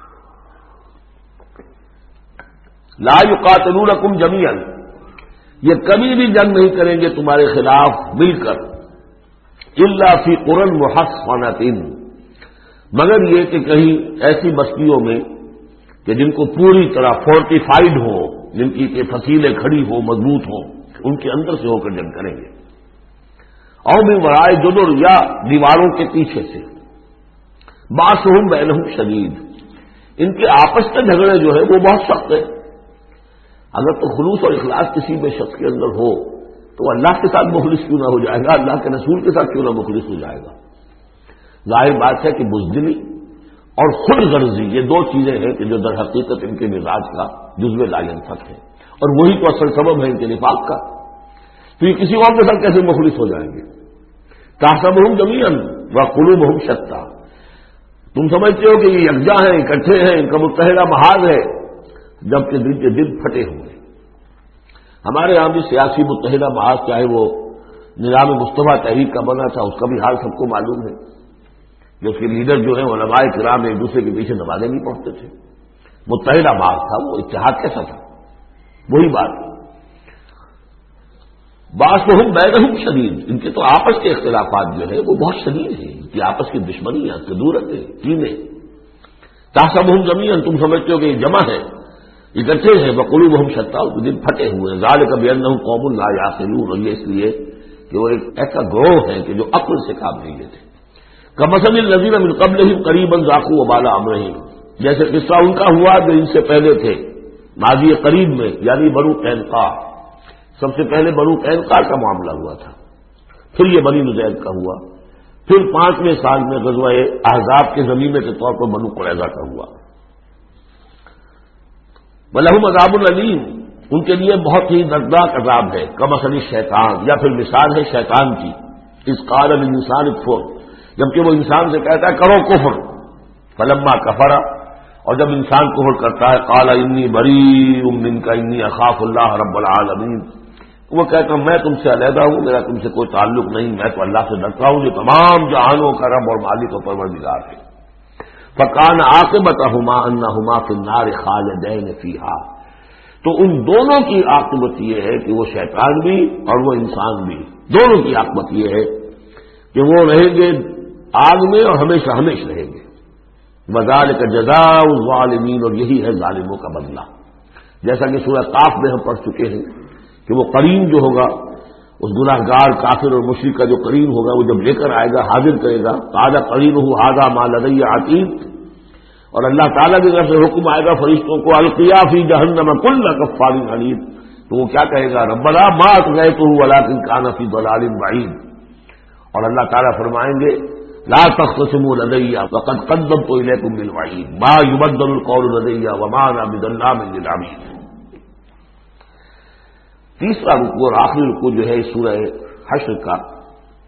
لا یقاتلونکم جمیعا، یہ کبھی بھی جنگ نہیں کریں گے تمہارے خلاف مل کر، الا فی قرى محصنۃ، مگر یہ کہ کہیں ایسی بستیوں میں کہ جن کو پوری طرح فورٹیفائڈ ہو، جن کی فصیلیں کھڑی ہو، مضبوط ہوں، ان کے اندر سے ہو کر جنگ کریں گے. اور من ورائے جدر، یا دیواروں کے پیچھے سے. باسہم بینہم شدید، ان کے آپس کے جھگڑے جو ہے وہ بہت سخت ہے. اگر تو خلوص اور اخلاص کسی بھی شخص کے اندر ہو تو اللہ کے ساتھ مخلص کیوں نہ ہو جائے گا، اللہ کے رسول کے ساتھ کیوں نہ مخلص ہو جائے گا. ظاہر بات ہے کہ بزدلی اور خود غرضی یہ دو چیزیں ہیں کہ جو در حقیقت ان کے مزاج کا جزو لا ینفک ہے، اور وہی تو اصل سبب ہے ان کے نفاق کا. تو یہ کسی اور کے ساتھ کیسے مخلص ہو جائیں گے؟ تحسبهم جميعا وقلوبهم شتى، تم سمجھتے ہو کہ یہ یکجا ہیں، اکٹھے ہیں، ان کا متحدہ محاذ ہے، جبکہ دل کے دل پھٹے ہوئے. ہمارے یہاں بھی سیاسی متحدہ محاذ چاہے وہ نظام مصطفیٰ تحریک کا بنا تھا، اس کا بھی حال سب کو معلوم ہے کہ اس کے لیڈر جو ہیں علماء کرام ایک دوسرے کے پیچھے نمازیں نہیں پڑھتے تھے. متحدہ محاذ تھا، وہ اتحاد کیسا تھا؟ وہی بات. باسہم بینہم شدید، ان کے تو آپس کے اختلافات جو ہے وہ بہت شدید ہیں، ان کی آپس کی دشمنیاں، کدورتیں، کینے. تحسبہم جمیعا، تم سمجھتے ہو کہ یہ جمع ہے، اکٹھے ہیں، وقلوبہم شتیٰ، دل پھٹے ہوئے ہیں. ذالک بانہم قوم لا یعقلون، اور یہ اس لیے کہ وہ ایک ایسا گروہ ہے کہ جو عقل سے کام نہیں لیتے. کمثل الذین من قبلہم قریبا ذاقوا وبال امرہم، جیسے قصہ ان کا ہوا جو ان سے پہلے تھے ماضی قریب میں، یعنی بنو قینقاع. سب سے پہلے بنو قینقاع کا معاملہ ہوا تھا، پھر یہ بنی نضیر کا ہوا، پھر پانچویں سال میں غزوہ احزاب کے زمینہ کے طور پر بنو قریظہ کا ہوا. وَلَهُمْ عَذَابٌ أَلِيمٌ، ان کے لیے بہت ہی دردناک عذاب ہے. کمثل الشیطان، یا پھر مثال ہے شیطان کی. اذ قال للانسان اکفر، جبکہ وہ انسان سے کہتا ہے کرو کفر. فلما کفر، اور جب انسان کفر کرتا ہے، قال انی بریء منک انی اخاف اللہ رب العالمین، وہ کہتا ہوں میں تم سے علیحدہ ہوں، میرا تم سے کوئی تعلق نہیں، میں تو اللہ سے ڈرتا ہوں جو تمام جہانوں کا رب اور مالک و پروردگار ہے. فکان عاقبتہما انہما فی النار خالدین فیہا، تو ان دونوں کی عاقبت یہ ہے کہ وہ شیطان بھی اور وہ انسان بھی، دونوں کی عاقبت یہ ہے کہ وہ رہیں گے آگ میں اور ہمیشہ ہمیشہ رہیں گے. وذالک جزاء الظالمین، اور یہی ہے ظالموں کا بدلہ. جیسا کہ سورہ قاف میں ہم پڑھ چکے ہیں کہ وہ قرین جو ہوگا، اس گناہ گار کافر اور مشرک کا جو قرین ہوگا، وہ جب لے کر آئے گا، حاضر کرے گا، قال قرینہ ھذا ما لدی عتید، اور اللہ تعالیٰ کی طرف سے حکم آئے گا فرشتوں کو القیا فی جہنم کل کفار عنید، تو وہ کیا کہے گا؟ ربنا ما اطغیتہ ولکن کان فی ضلال بعید. اور اللہ تعالیٰ فرمائیں گے لا تختصموا لدی وقد قدمت الیکم بالوعید ما یبدل القول لدی وما انا بظلام للعبید. تیسرا رکوع اور آخری رکوع جو ہے سورہ حشر کا،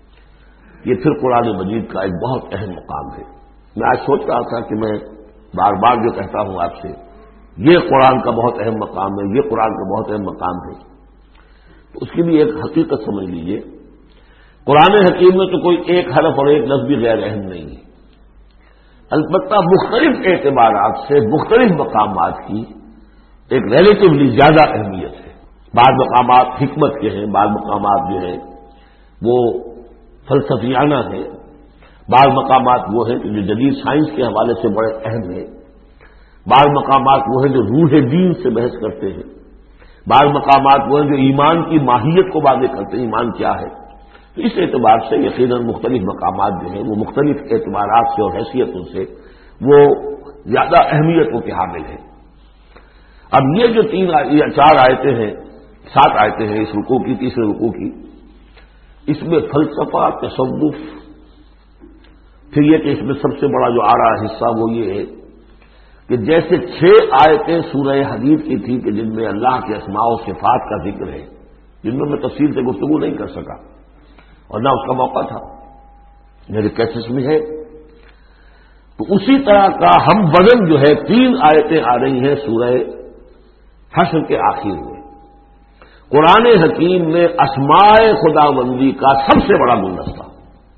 یہ پھر قرآن مجید کا ایک بہت اہم مقام ہے۔ میں آج سوچ رہا تھا کہ میں بار بار جو کہتا ہوں آپ سے، یہ قرآن کا بہت اہم مقام ہے، یہ قرآن کا بہت اہم مقام ہے، تو اس کی بھی ایک حقیقت سمجھ لیجئے۔ قرآن حکیم میں تو کوئی ایک حرف اور ایک لفظ بھی غیر اہم نہیں ہے، البتہ مختلف اعتبارات سے مختلف مقامات کی ایک ریلیٹیولی زیادہ اہمیت ہے۔ بعض مقامات حکمت کے ہیں، بعض مقامات جو ہے وہ فلسفیانہ ہیں، بعض مقامات وہ ہیں جو جدید سائنس کے حوالے سے بڑے اہم ہیں، بعض مقامات وہ ہیں جو روح دین سے بحث کرتے ہیں، بعض مقامات وہ ہیں جو ایمان کی ماہیت کو واضح کرتے ہیں، ایمان کیا ہے۔ تو اس اعتبار سے یقیناً مختلف مقامات جو ہیں وہ مختلف اعتبارات سے اور حیثیتوں سے وہ زیادہ اہمیتوں کے حامل ہیں۔ اب یہ جو تین یا چار آیتیں ہیں، سات آیتیں ہیں اس رکوع کی، تیسرے رکوع کی، اس میں فلسفہ، تصوف، پھر یہ کہ اس میں سب سے بڑا جو آ رہا حصہ وہ یہ ہے کہ جیسے چھ آیتیں سورہ حدید کی تھی کہ جن میں اللہ کے اسماء و صفات کا ذکر ہے، جن میں میں تفصیل سے گفتگو نہیں کر سکا اور نہ اس کا موقع تھا، میرے کیسز میں ہے، تو اسی طرح کا ہم وزن جو ہے تین آیتیں آ رہی ہیں سورہ حشر کے آخر میں۔ قرآن حکیم میں اسماء خدا بندی کا سب سے بڑا گلدستہ،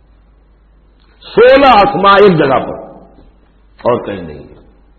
سولہ اسماء ایک جگہ پر اور کہیں نہیں ہے،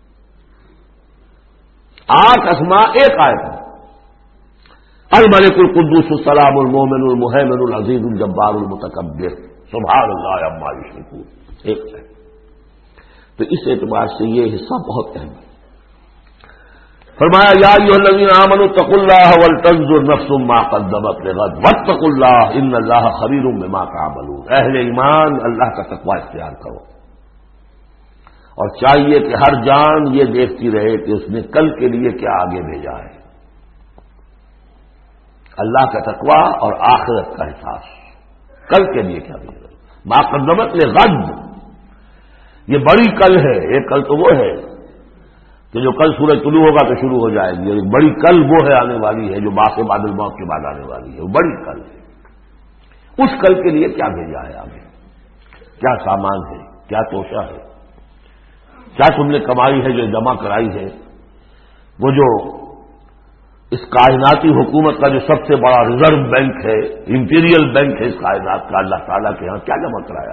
آٹھ اسماء ایک آیت میں، الملک القدوس السلام المومن المہیمن العزیز الجبار المتکبر سبحان اللہ عما یشرکون، ایک ہے۔ تو اس اعتبار سے یہ حصہ بہت اہم ہے۔ فرمایا یا ایھا الذین آمنوا اتقوا اللہ ولتنظر نفس ما قدمت لغد واتقوا اللہ ان اللہ خبیر بما تعملون۔ اہل ایمان اللہ کا تقوی اختیار کرو، اور چاہیے کہ ہر جان یہ دیکھتی رہے کہ اس نے کل کے لیے کیا آگے بھیجا ہے۔ اللہ کا تقوی اور آخرت کا احساس، کل کے لیے کیا بھیجا، ما قدمت لغد، یہ بڑی کل ہے۔ ایک کل تو وہ ہے کہ جو کل سورج طلوع ہوگا تو شروع ہو جائے گی، ایک بڑی کل وہ ہے آنے والی ہے جو باقی بعد الموت کے بعد آنے والی ہے، وہ بڑی کل ہے۔ اس کل کے لیے کیا بھیجا ہے آگے، کیا سامان ہے، کیا توشہ ہے، کیا تم نے کمائی ہے جو جمع کرائی ہے، وہ جو اس کائناتی حکومت کا جو سب سے بڑا ریزرو بینک ہے، امپیریل بینک ہے اس کائنات کا، اللہ تعالیٰ کے ہاں کیا جمع کرایا۔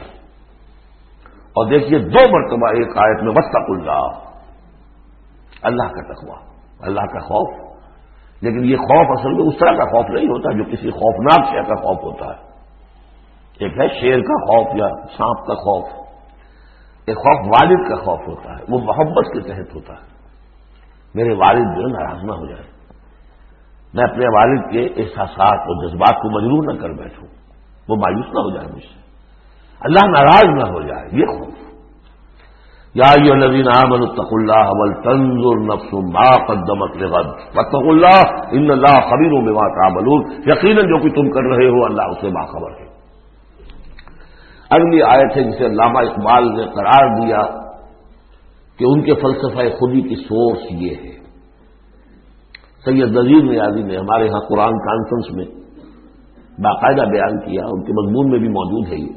اور دیکھیے دو مرتبہ ایک آیت میں واتقوا اللہ، اللہ کا تقوی، اللہ کا خوف، لیکن یہ خوف اصل میں اس طرح کا خوف نہیں ہوتا جو کسی خوفناک شے کا خوف ہوتا ہے۔ ایک ہے شیر کا خوف یا سانپ کا خوف، ایک خوف والد کا خوف ہوتا ہے، وہ محبت کے تحت ہوتا ہے، میرے والد جو ہے ناراض نہ ہو جائے، میں اپنے والد کے احساسات اور جذبات کو مجروح نہ کر بیٹھوں، وہ مایوس نہ ہو جائے مجھ سے، اللہ ناراض نہ ہو جائے، یہ خوف۔ یا ایھا الذین آمنوا اتقوا اللہ ولتنظر نفس ما قدمت لغد واتقوا اللہ ان اللہ خبیر بما تعملون، یقیناً جو کچھ تم کر رہے ہو اللہ اسے باخبر ہے۔ اگلی آیت ہے جسے علامہ اقبال نے قرار دیا کہ ان کے فلسفہ خودی کی سورس یہ ہے۔ سید نذیر نیازی نے ہمارے ہاں قرآن کانفرنس میں باقاعدہ بیان کیا، ان کے مضمون میں بھی موجود ہے یہ،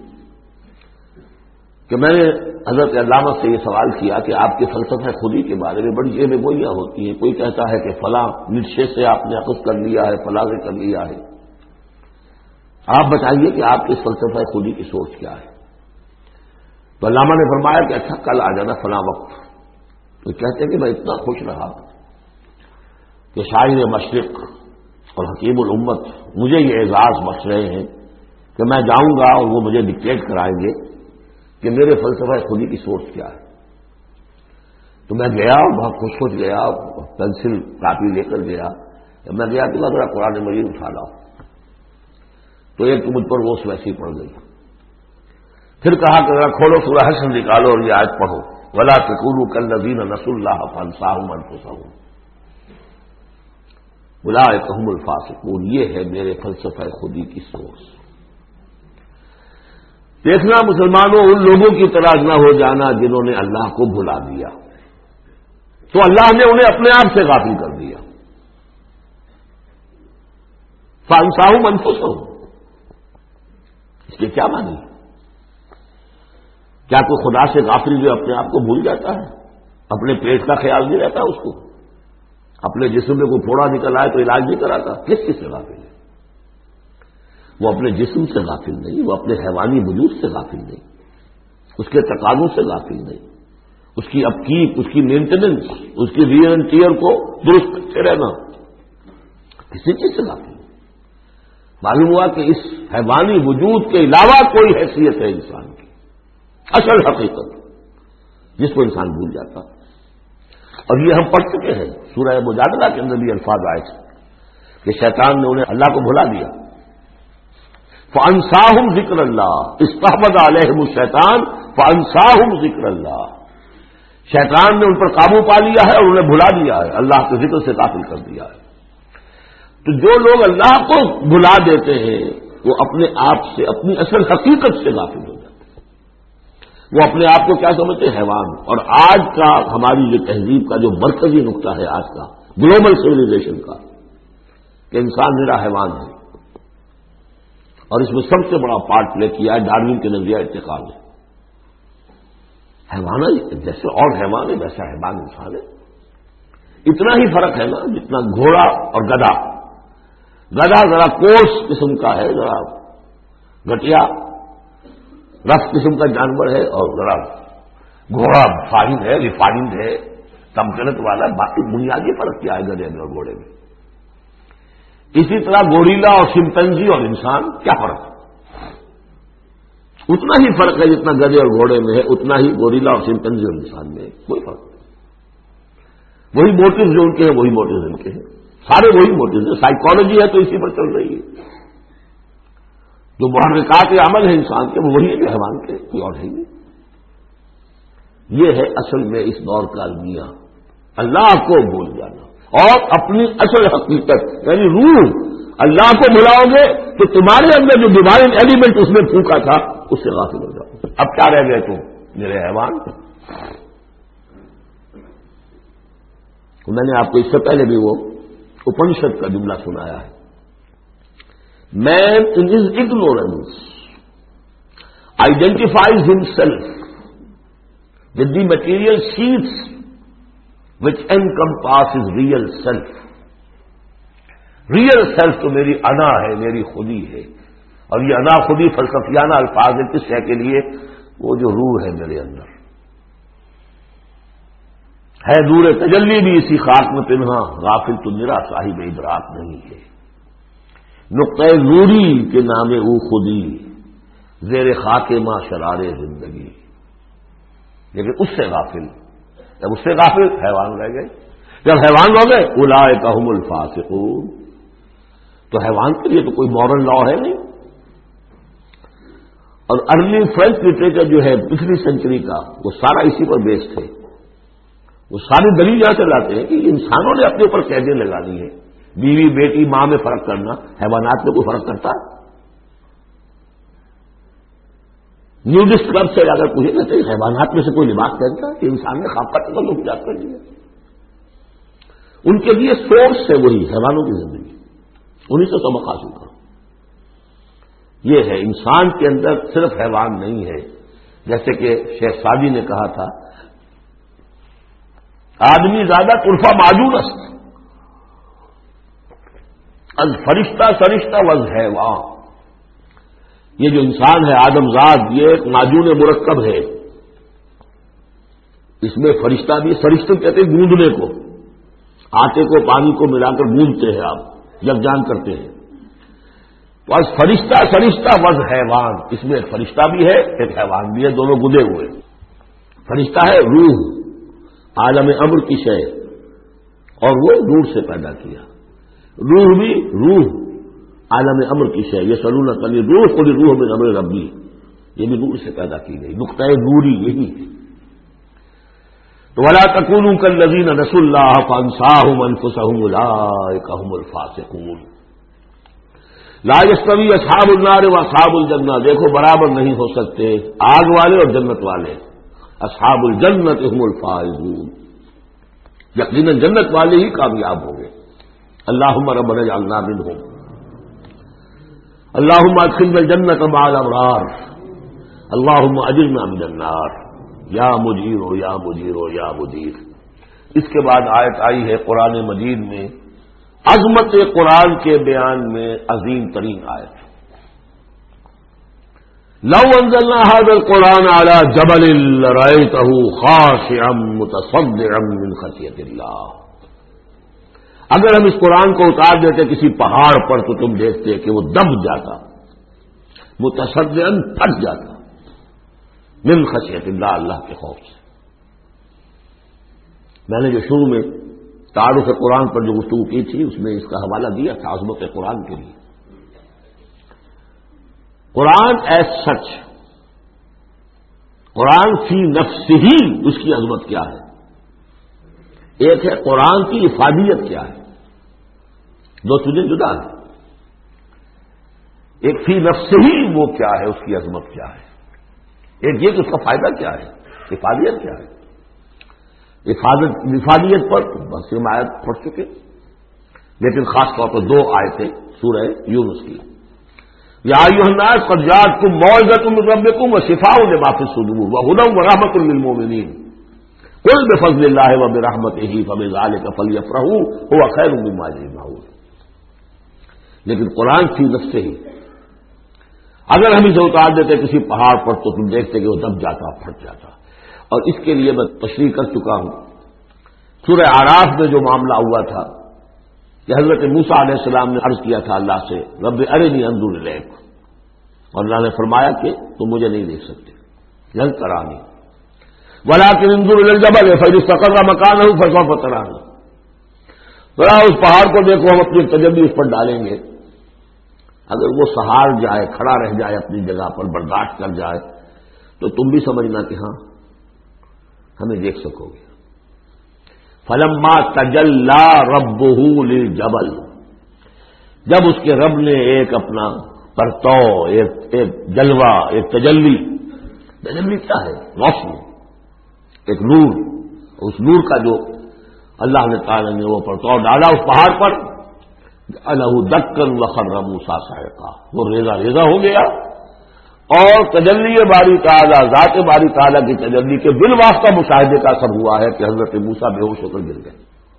کہ میں نے حضرت علامہ سے یہ سوال کیا کہ آپ کے فلسفہ خودی کے بارے میں بڑی جیب گوئیاں ہوتی ہیں، کوئی کہتا ہے کہ فلاں نیچے سے آپ نے اخذ کر لیا ہے، فلاں سے کر لیا ہے، آپ بتائیے کہ آپ کے فلسفہ خودی کی سوچ کیا ہے۔ تو علامہ نے فرمایا کہ اچھا کل آ جانا فلاں وقت۔ تو کہتے ہیں کہ میں اتنا خوش رہا کہ شاعر مشرق اور حکیم الامت مجھے یہ اعزاز بخش رہے ہیں کہ میں جاؤں گا اور وہ مجھے ڈکٹیٹ کرائیں گے کہ میرے فلسفہ خودی کی سوچ کیا ہے۔ تو میں گیا اور بہت خوش خوش گیا، پینسل کاپی لے کر گیا، میں گیا کہ میں ذرا قرآن مجید اٹھا لاؤں، تو ایک تو مجھ پر وہ ویسی پڑ گئی، پھر کہا کہ ذرا کھولو سورہ حشر نکالو اور یہ آیت پڑھو، ولا تکونوا کالذین نسوا اللہ فانساہم انفسہم اولئک ھم الفاسقون، یہ ہے میرے فلسفہ خودی کی سوچ۔ دیکھنا مسلمانوں ان لوگوں کی طرح نہ ہو جانا جنہوں نے اللہ کو بھلا دیا، تو اللہ نے انہیں اپنے آپ سے غافل کر دیا۔ فانساہم انفسہم، اس کے کیا معنی؟ کیا کوئی خدا سے غافل جو اپنے آپ کو بھول جاتا ہے؟ اپنے پیٹ کا خیال نہیں رہتا اس کو؟ اپنے جسم میں کوئی پھوڑا نکل آئے تو علاج نہیں کراتا؟ کس چیز سے غافل ہے؟ وہ اپنے جسم سے غافل نہیں، وہ اپنے حیوانی وجود سے غافل نہیں، اس کے تقاضوں سے غافل نہیں، اس کی اپکیپ، اس کی مینٹیننس، اس کی ریئر اینڈ ٹیئر کو درست کرتے رہنا، کسی چیز سے غافل نہیں۔ معلوم ہوا کہ اس حیوانی وجود کے علاوہ کوئی حیثیت ہے انسان کی، اصل حقیقت جس کو انسان بھول جاتا۔ اور یہ ہم پڑھ چکے ہیں سورہ مجادلہ کے اندر بھی الفاظ آئے تھے کہ شیطان نے انہیں اللہ کو بھلا دیا۔ فَأَنْسَاهُمْ ذِكْرَ اللَّهِ اسْتَحْوَذَ عَلَيْهِمُ الشَّيْطَانُ فَأَنْسَاهُمْ ذِكْرَ اللَّهِ، شیطان نے ان پر قابو پا لیا ہے اور انہیں بھلا دیا ہے، اللہ کے ذکر سے غافل کر دیا ہے۔ تو جو لوگ اللہ کو بھلا دیتے ہیں وہ اپنے آپ سے، اپنی اصل حقیقت سے غافل ہو جاتے ہیں، وہ اپنے آپ کو کیا سمجھتے ہیں؟ حیوان۔ اور آج کا ہماری یہ تہذیب کا جو مرکزی نقطہ ہے آج کا گلوبل سویلائزیشن کا، کہ انسان میرا حیوان ہے، اور اس میں سب سے بڑا پارٹ پلے کیا ہے ڈاروین کے نظریہ ارتقاء نے۔ حیوان جیسے اور حیوان ہے ویسا حیوان انسان ہے، اتنا ہی فرق ہے نا جتنا گھوڑا اور گدھا۔ گدھا ذرا کوس قسم کا ہے، ذرا گٹیا رف قسم کا جانور ہے، اور ذرا گھوڑا فائن ہے، ریفائنڈ ہے، تمکنت والا۔ باقی بنیادی فرق کیا ہے گدھے میں اور گھوڑے میں؟ اسی طرح گوریلا اور شمپینزی اور انسان، کیا فرق ہے؟ اتنا ہی فرق ہے جتنا گدھے اور گھوڑے میں ہے، اتنا ہی گوریلا اور شمپینزی اور انسان میں ہے، کوئی فرق نہیں۔ وہی موٹیو جو ان کے ہیں وہی موٹیو ان کے ہیں، سارے وہی موٹیو ہیں۔ سائیکالوجی ہے تو اسی پر چل رہی ہے، جو محرکات عمل ہے انسان کے وہ وہی ہے جو حیوان کے، کوئی اور ہے نہیں۔ یہ ہے اصل میں اس دور کا المیہ، اللہ کو بھول جانا اور اپنی اصل حقیقت یعنی روح۔ اللہ کو بھلاؤ گے تو تمہارے اندر جو ڈیوائن ایلیمنٹ اس میں پھونکا تھا اس سے غافل ہو جاؤ۔ اب کیا رہ گئے تم میرے حیوان؟ میں نے آپ کو اس سے پہلے بھی وہ اپنشد کا جملہ سنایا ہے، man in his ignorance identifies himself with the material sheaths which encompasses real self۔ Real self تو میری انا ہے، میری خودی ہے، اور یہ انا خودی فلسفیانہ الفاظ ہے کس شے کے لیے؟ وہ جو روح ہے میرے اندر ہے، نور تجلی بھی اسی خاک میں پنہاں، غافل تو میرا صاحب ادراک نہیں ہے۔ نقطۂ نوری کے نام او خودی، زیر خاک ماں شرار زندگی، لیکن اس سے غافل، جب اس سے غافل حیوان رہ گئے، جب حیوان ہو گئے اولئک ھم الفاسقون، تو حیوان کے لیے تو کوئی مورل لا ہے نہیں۔ اور ارلی فرینچ لٹریچر جو ہے پچھلی سینچری کا وہ سارا اسی پر بیس تھے، وہ ساری دلیل یہاں سے لاتے ہیں کہ انسانوں نے اپنے اوپر قیدیں لگانی ہے، بیوی بیٹی ماں میں فرق کرنا، حیوانات میں کوئی فرق کرتا ہے؟ نیوڈسٹ کلب سے اگر پوچھے کہتے ہیں حیوانات میں سے کوئی لباس پہنتا ہے کہ انسان نے خواب کا تعلق ایجاد کر لیا؟ ان کے لیے سورس ہے وہی حیوانوں کی زندگی، انہیں سے سبق حاصل کرو۔ یہ ہے انسان کے اندر صرف حیوان نہیں ہے، جیسے کہ شیخ سعدی نے کہا تھا آدمی زیادہ طرفہ معجون است از فرشتہ سرشتہ وز حیوان۔ یہ جو انسان ہے آدم ذات، یہ ایک معجون مرکب ہے، اس میں فرشتہ بھی، فرشتے کہتے ہیں گوندنے کو، آٹے کو پانی کو ملا کر گوندتے ہیں، آپ یکجان کرتے ہیں، تو آج فرشتہ سرشتہ وز حیوان، اس میں ایک فرشتہ بھی ہے ایک حیوان بھی ہے، دونوں گدے ہوئے۔ فرشتہ ہے روح، عالم امر کی شے، اور وہ نور سے پیدا کیا۔ روح بھی روح عالم امر کی شے، یہ سلون کلی روح خود روح میں امر ربی، یہ بھی نور سے پیدا کی گئی، نقطۂ نوری یہی ہے۔ تو ولا تکونوا کالذین نسوا اللہ فانساہم انفسہم اولئک ھم الفاسقون۔ لا یستوی اصحاب النار واصحاب الجنہ، دیکھو برابر نہیں ہو سکتے آگ والے اور جنت والے، اصحاب الجنت ھم الفائزون، یقیناً جنت والے ہی کامیاب ہوں گے۔ اللہم ربنا اجعلنا منہم، اللہم ادخلنا الجنۃ مع الابرار، اللہم اجرنا من النار یا مجیر ہو یا مجیر ہو یا مجیر۔ اس کے بعد آیت آئی ہے قرآن مجید میں عظمت قرآن کے بیان میں عظیم ترین آیت، لو انزلنا هذا القرآن على جبل لرأيته خاشعا متصدعا من خشية اللہ، اگر ہم اس قرآن کو اتار دیتے کسی پہاڑ پر تو تم دیکھتے کہ وہ دب جاتا، متصدعا پھٹ جاتا من خشیت اللہ، اللہ کے خوف سے۔ میں نے جو شروع میں تعارف قرآن پر جو گفتگو کی تھی اس میں اس کا حوالہ دیا تھا عظمت قرآن کے لیے۔ قرآن ایز سچ، قرآن فی نفسہ ہی اس کی عظمت کیا ہے، ایک ہے قرآن کی افادیت کیا ہے، دو چیزیں جدا ہیں۔ ایک فی نفسہ ہی وہ کیا ہے، اس کی عظمت کیا ہے، ایک یہ کہ اس کا فائدہ کیا ہے، افادیت کیا ہے۔ افادت افادیت پر بس ہم آیت پڑھ چکے، لیکن خاص طور پر دو آیتیں سورہ یونس کی، یا ایھا الناس قد جاءتکم موعظۃ من ربکم وشفاء لما فی الصدور وہدی ورحمۃ للمؤمنین قل بفضل اللہ وبرحمتہ فبذلک فلیفرحوا ھو خیر مما یجمعون۔ لیکن قرآن کی نفس سے ہی اگر ہم اسے اتار دیتے کسی پہاڑ پر تو تم دیکھتے کہ وہ دب جاتا، پھٹ جاتا۔ اور اس کے لیے میں تشریح کر چکا ہوں، سورہ اعراف میں جو معاملہ ہوا تھا کہ حضرت موسیٰ علیہ السلام نے عرض کیا تھا اللہ سے رب ارنی انظر الیک، اور اللہ نے فرمایا کہ تم مجھے نہیں دیکھ سکتے، لن ترانی ولکن انظر الی الجبل فإن استقر مکانہ فسوف ترانی، ذرا اس پہاڑ کو دیکھو، ہم اپنی تجلی اس پر ڈالیں گے، اگر وہ سہار جائے، کھڑا رہ جائے اپنی جگہ پر، برداشت کر جائے تو تم بھی سمجھنا کہ ہاں ہمیں دیکھ سکو گے۔ فلما تجلی ربہ للجبل، جب اس کے رب نے ایک اپنا پرتو، ایک ایک جلوہ، ایک تجلی، تجلی کیا ہے؟ روشنی، ایک نور، اس نور کا جو اللہ نے تعالی نے وہ پرتو ڈالا اس پہاڑ پر، الہ دکن وخر موسیٰ صعقا، وہ ریزہ ریزہ ہو گیا، اور تجلی باری تعالیٰ، ذات باری تعالیٰ کی تجلی کے بالواسطہ مشاہدے کا اثر ہوا ہے کہ حضرت موسیٰ بے ہوش ہو کر گر گئے۔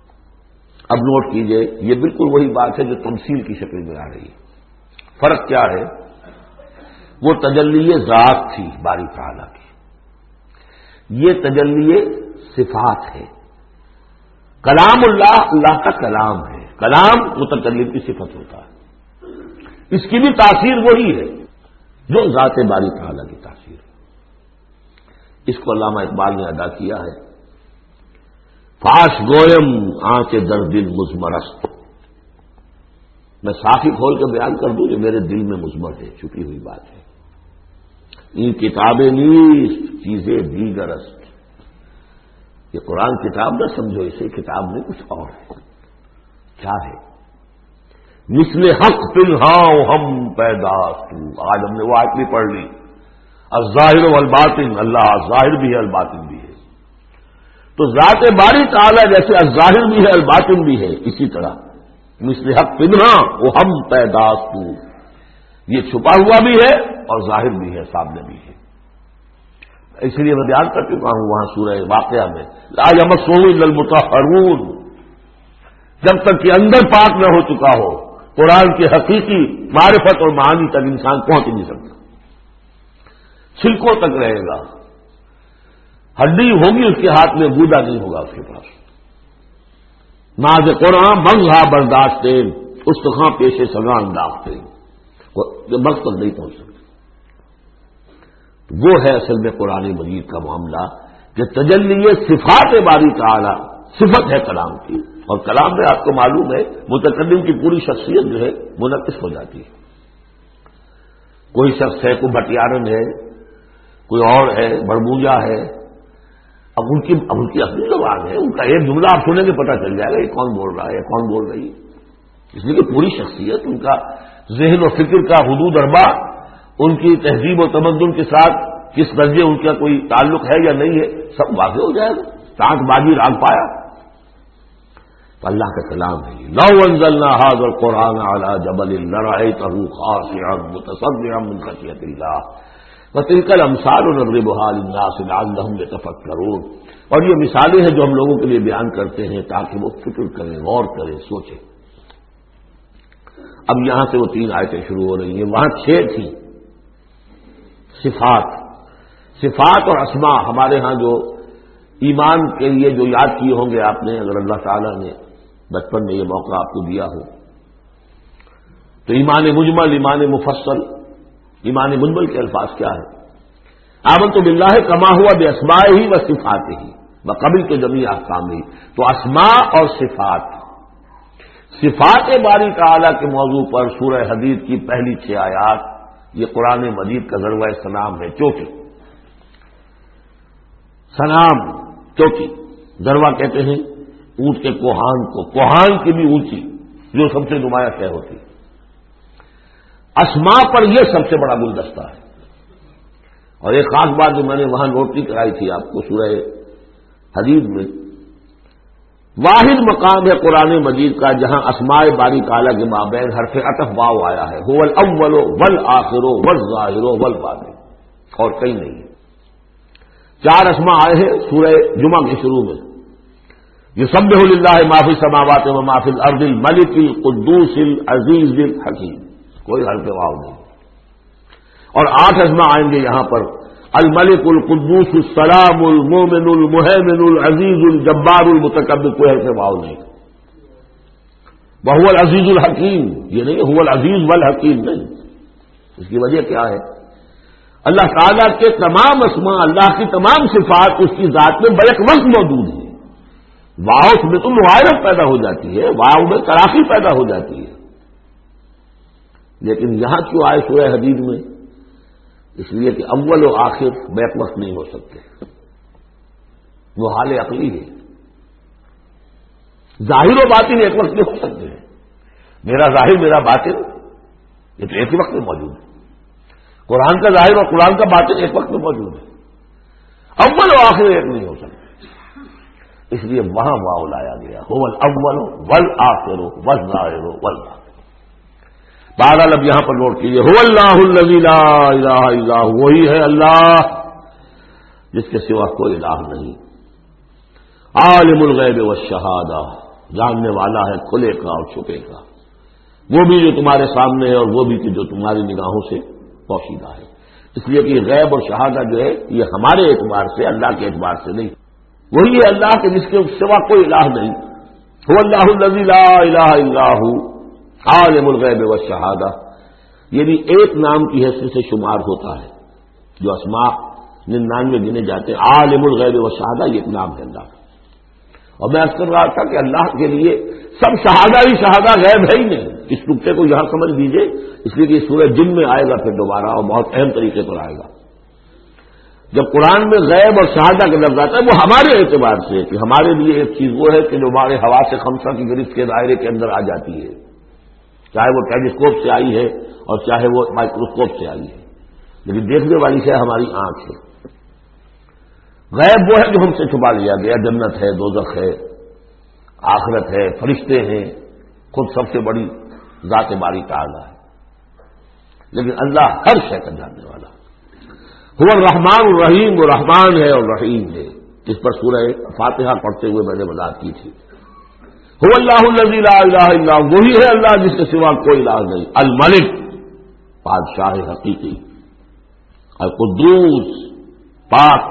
اب نوٹ کیجئے، یہ بالکل وہی بات ہے جو تمثیل کی شکل میں آ رہی ہے۔ فرق کیا ہے؟ وہ تجلی ذات تھی باری تعالیٰ کی، یہ تجلی صفات ہے۔ کلام اللہ اللہ کا کلام ہے، کلام متکلم کی صفت ہوتا ہے، اس کی بھی تاثیر وہی ہے جو ذات باری تعالیٰ کی تاثیر ہے۔ اس کو علامہ اقبال نے ادا کیا ہے، فاش گویم آنچ در دل مزمرست، میں صافی کھول کے بیان کر دوں جو میرے دل میں مزمر ہے، چھپی ہوئی بات ہے۔ یہ کتابیں نیست چیزیں دیگرست، یہ قرآن کتاب نہ سمجھو، اسے کتاب میں کچھ اور ہے۔ کیا ہے؟ مثل حق پنہاں ہم پیداست، آج ہم نے وہ آیت بھی پڑھ لی، الظاہر والباطن، اللہ ظاہر بھی ہے الباطن بھی ہے، تو ذات باری تعالیٰ جیسے الظاہر بھی ہے الباطن بھی ہے، اسی طرح مثل حق پنہاں وہ ہم پیداست، یہ چھپا ہوا بھی ہے اور ظاہر بھی ہے، سامنے بھی ہے۔ اس لیے میں بیان کر چکا ہوں وہاں سورہ واقعہ میں، لا یمسہ الا المطہرون، جب تک کہ اندر پاک نہ ہو چکا ہو قرآن کی حقیقی معرفت اور معانی تک انسان پہنچ نہیں سکتا، چھلکوں تک رہے گا، ہڈی ہوگی اس کے ہاتھ میں، گودا نہیں ہوگا اس کے پاس۔ ناز قرآن منگا برداشت استخاں پیشے سگاں انداختے، وقت تک نہیں پہنچ سکتے۔ وہ ہے اصل میں قرآن مجید کا معاملہ کہ تجلی صفات باری تعالی، صفت ہے کلام کی، اور کلام میں آپ کو معلوم ہے متکلم کی پوری شخصیت جو ہے منعکس ہو جاتی ہے۔ کوئی شخص ہے، کوئی بٹیارن ہے، کوئی اور ہے، بڑبوجا ہے، اب ان کی اب ان کی اپنی زبان ہے، ان کا ایک جملہ آپ سنیں گے پتہ چل جائے گا یہ کون بول رہا ہے، یہ کون بول رہی ہے، اس لیے کہ پوری شخصیت، ان کا ذہن و فکر کا حدود اربع، ان کی تہذیب و تمدن کے ساتھ کس درجے ان کا کوئی تعلق ہے یا نہیں ہے، سب واضح ہو جائے گا۔ ٹانک بازی راگ پایا تو اللہ کا کلام ہے۔ لو انزلنا هذا القرآن على جبل لرأيته خاشعا متصدعا من خشية الله وَتِلْكَ الْأَمْثَالُ نَضْرِبُهَا لِلنَّاسِ لَعَلَّهُمْ يَتَفَكَّرُونَ، اور یہ مثالیں ہیں جو ہم لوگوں کے لیے بیان کرتے ہیں تاکہ وہ فکر کریں، غور کریں، سوچیں۔ اب یہاں سے وہ تین آیتیں شروع ہو رہی ہیں، وہاں چھ تھیں۔ صفات صفات اور اسماء ہمارے ہاں جو ایمان کے لیے جو یاد کیے ہوں گے آپ نے، اگر اللہ تعالیٰ نے بچپن میں یہ موقع آپ کو دیا ہو تو ایمان مجمل، ایمان مفصل، ایمان مجمل کے الفاظ کیا ہے؟ آمنت باللہ کما ہوا باسمائہ و صفاتہ وقبلت جمیع احکامہ، تو اسماء اور صفات، صفات باری تعالیٰ کے موضوع پر سورہ حدید کی پہلی چھ آیات، یہ قرآن مجید کا ذروہ سلام ہے۔ چوٹی، سلام چوٹی، ذروہ کہتے ہیں اونٹ کے کوہان کو، کوہان کی بھی اونچی جو سب سے نمایاں شے ہوتی ہے۔ اسماء پر یہ سب سے بڑا گلدستہ ہے۔ اور ایک خاص بات جو میں نے وہاں نوٹ کی کرائی تھی آپ کو، سورہ حدید میں واحد مقام ہے قرآن مجید کا جہاں اسماء باری تعالیٰ کے مابین حرف عطف واو آیا ہے، هو الاول والآخر والظاہر والباطن، اور کہیں نہیں ہے۔ چار اسماء آئے ہیں سورہ جمعہ کے شروع میں، یسبح للہ ما فی السماوات و ما فی الارض الملک القدوس العزیز الحکیم، کوئی حرف واو نہیں۔ اور آٹھ اسماء آئیں گے یہاں پر، الملک القدوس السلام المومن المہیمن العزیز الجبار المتکبر، کوئی حرف واو نہیں۔ وہو العزیز الحکیم، یہ نہیں هو العزیز والحکیم نہیں۔ اس کی وجہ کیا ہے؟ اللہ تعالیٰ کے تمام اسماء، اللہ کی تمام صفات اس کی ذات میں بیک وقت موجود ہیں۔ واو میں تو مغایرت پیدا ہو جاتی ہے، واو میں تراخی پیدا ہو جاتی ہے، لیکن یہاں کیوں آئے سورہ حدید میں؟ اس لیے کہ اول و آخر بیک وقت نہیں ہو سکتے، وہ حال عقلی ہے۔ ظاہر و باطن ایک وقت نہیں ہو سکتے ہیں، میرا ظاہر میرا باطن یہ تو ایک ہی وقت میں موجود ہے۔ قرآن کا ظاہر اور قرآن کا باطن ایک وقت میں موجود ہے، اول و آخر ایک نہیں ہو سکتے، اس لیے وہاں واو لایا گیا، هو الاول والآخر والظاہر والباطن۔ بہرحال اب یہاں پر نوٹ کیجیے، هو اللہ الذی لا الہ الا هو، وہی ہے اللہ جس کے سوا کوئی الہ نہیں، عالم الغیب والشہادہ، جاننے والا ہے کھلے کا اور چھپے کا، وہ بھی جو تمہارے سامنے ہے اور وہ بھی جو تمہاری نگاہوں سے پوشیدہ ہے۔ اس لیے کہ غیب اور شہادہ جو ہے یہ ہمارے اعتبار سے، اللہ کے اعتبار سے نہیں، وہی ہے اللہ کے جس کے سوا کوئی الہ نہیں۔ هو اللہ الذی لا الہ الا هو عالم الغیب والشہادہ، یہ بھی ایک نام کی حیثیت سے شمار ہوتا ہے، جو اسماء ننانوے گنے جاتے ہیں، عالم الغیب والشہادہ یہ ایک نام ہے اللہ کا۔ اور میں عرض کر رہا تھا کہ اللہ کے لیے سب شہادہ ہی شہادہ، غیب ہے ہی نہیں۔ اس نقطے کو یہاں سمجھ لیجیے، اس لیے کہ سورہ جن میں آئے گا پھر دوبارہ، اور بہت اہم طریقے پر آئے گا۔ جب قرآن میں غیب اور شہادہ کا لفظ آتا ہے وہ ہمارے اعتبار سے، کہ ہمارے لیے ایک چیز وہ ہے کہ جو ہمارے حواس خمسہ کی گرفت کے دائرے کے اندر آ جاتی ہے، چاہے وہ ٹیلیسکوپ سے آئی ہے اور چاہے وہ مائکروسکوپ سے آئی ہے، لیکن دیکھنے والی شے ہماری آنکھ ہے۔ غیب وہ ہے جو ہم سے چھپا لیا گیا، جنت ہے، دوزخ ہے، آخرت ہے، فرشتے ہیں، خود سب سے بڑی ذات باری تعالیٰ ہے، لیکن اللہ ہر شے کا جاننے والا ہے۔ هو الرحمن الرحیم، وہ رحمان ہے اور رحیم ہے، اس پر سورہ فاتحہ پڑھتے ہوئے میں نے وضاحت کی تھی۔ هو اللہ الذی لا الہ الا هو، وہی ہے اللہ جس کے سوا کوئی الہ نہیں، الملک بادشاہ حقیقی، القدوس پاک،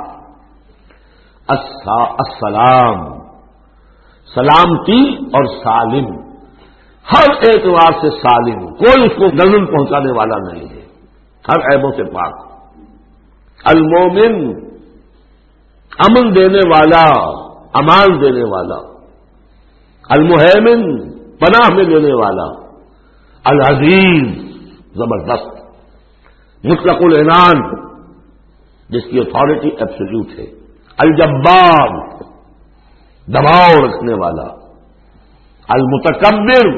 السلام سلامتی اور سالم، ہر اعتبار سے سالم، کوئی اس کو نقصان پہنچانے والا نہیں ہے، ہر عیبوں سے پاک، المومن امن دینے والا، امان دینے والا، المہیمن پناہ میں دینے والا، العزیز زبردست، مطلق العنان جس کی اتھارٹی ایبسولوٹ ہے، الجبار دباؤ رکھنے والا، المتکبر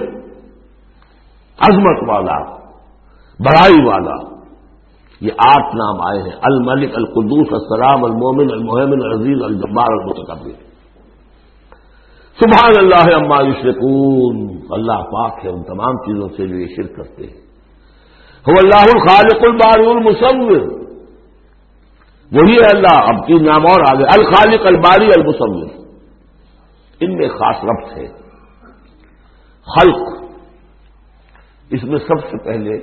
عظمت والا، بڑائی والا، یہ آٹھ نام آئے ہیں، الملک، القدوس، السلام، المومن، المہیمن، العزیز، الجبار، المتکبر۔ سبحان اللہ عما یشرکون، اللہ پاک ہے ان تمام چیزوں سے جو یہ شرک کرتے ہیں۔ هو اللہ الخالق البارئ المصور، وہی ہے اللہ. اب تین نام اور آگے, الخالق الباری المصور. ان میں خاص ربط ہے. خلق, اس میں سب سے پہلے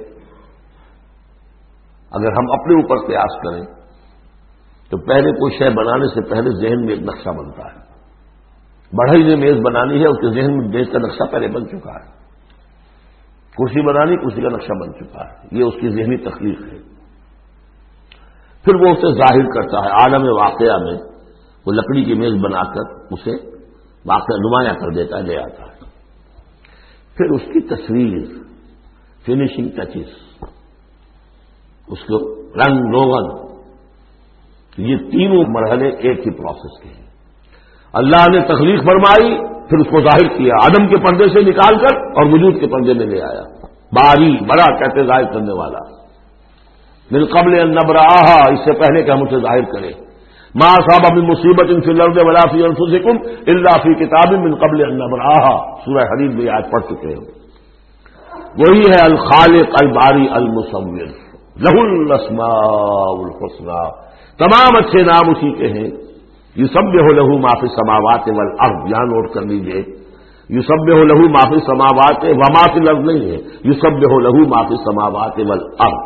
اگر ہم اپنے اوپر قیاس کریں تو پہلے کوئی شے بنانے سے پہلے ذہن میں ایک نقشہ بنتا ہے. بڑھئی نے میز بنانی ہے, اس کے ذہن میں میز کا نقشہ پہلے بن چکا ہے. کرسی بنانی, کرسی کا نقشہ بن چکا ہے. یہ اس کی ذہنی تخلیق ہے. پھر وہ اسے ظاہر کرتا ہے عالم واقعہ میں. وہ لکڑی کی میز بنا کر اسے واقعہ نمایاں کر دیتا ہے, لے آتا ہے. پھر اس کی تصویر, فنیشنگ ٹچز, اس کو رنگ روغن, یہ تینوں مرحلے ایک ہی پروسیس کے ہیں. اللہ نے تخلیق فرمائی, پھر اس کو ظاہر کیا عدم کے پردے سے نکال کر اور وجود کے پردے میں لے آیا. باری, بڑا کہتے ظاہر کرنے والا. من قبل ان نبرأہا, اس سے پہلے کہ ہم اسے ظاہر کریں. ما اصاب من مصیبت فی الارض ولا فی انفسکم الا فی کتاب من قبل ان نبرأہا. سورہ حدید میں آج پڑھ چکے ہیں. وہی ہے الخالق الباری المصور, لہ الاسماء الحسنی. تمام اچھے نام اسی کے ہیں. یسبح لہ ما فی السماوات والارض, یہاں نوٹ کر لیجیے. یسبح لہ ما فی السماوات وما فی الارض نہیں ہے, یسبح لہ ما فی السماوات والارض.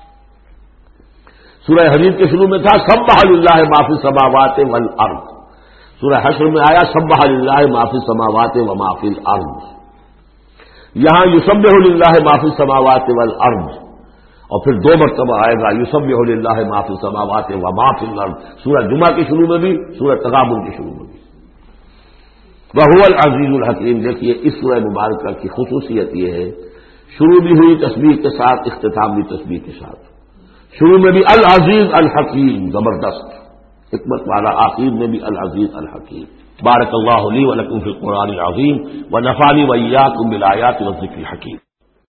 سورہ حدید کے شروع میں تھا سبح للہ ما فی السماوات والارض. سورہ حشر میں آیا سبح للہ ما فی السماوات وما فی الارض. یہاں یسبح للہ ما فی السماوات والارض, اور پھر دو مرتبہ آئے گا یسبح للہ ما فی السماوات وما فی الارض. سورہ جمعہ کے شروع میں بھی, سورہ تغابن کے شروع میں بھی. وہو العزیز الحکیم. دیکھیے اس سورہ مبارکہ کی خصوصیت یہ ہے, شروع بھی ہوئی تسبیح کے ساتھ, اختتام بھی تسبیح کے ساتھ. شروع میں بھی العزیز الحکیم, زبردست حکمت والا. آخر میں بھی العزیز الحکیم. بارک اللہ لی و لکم فی القرآن العظیم و نفعنی و ایاکم بالآیات والذکر الحکیم.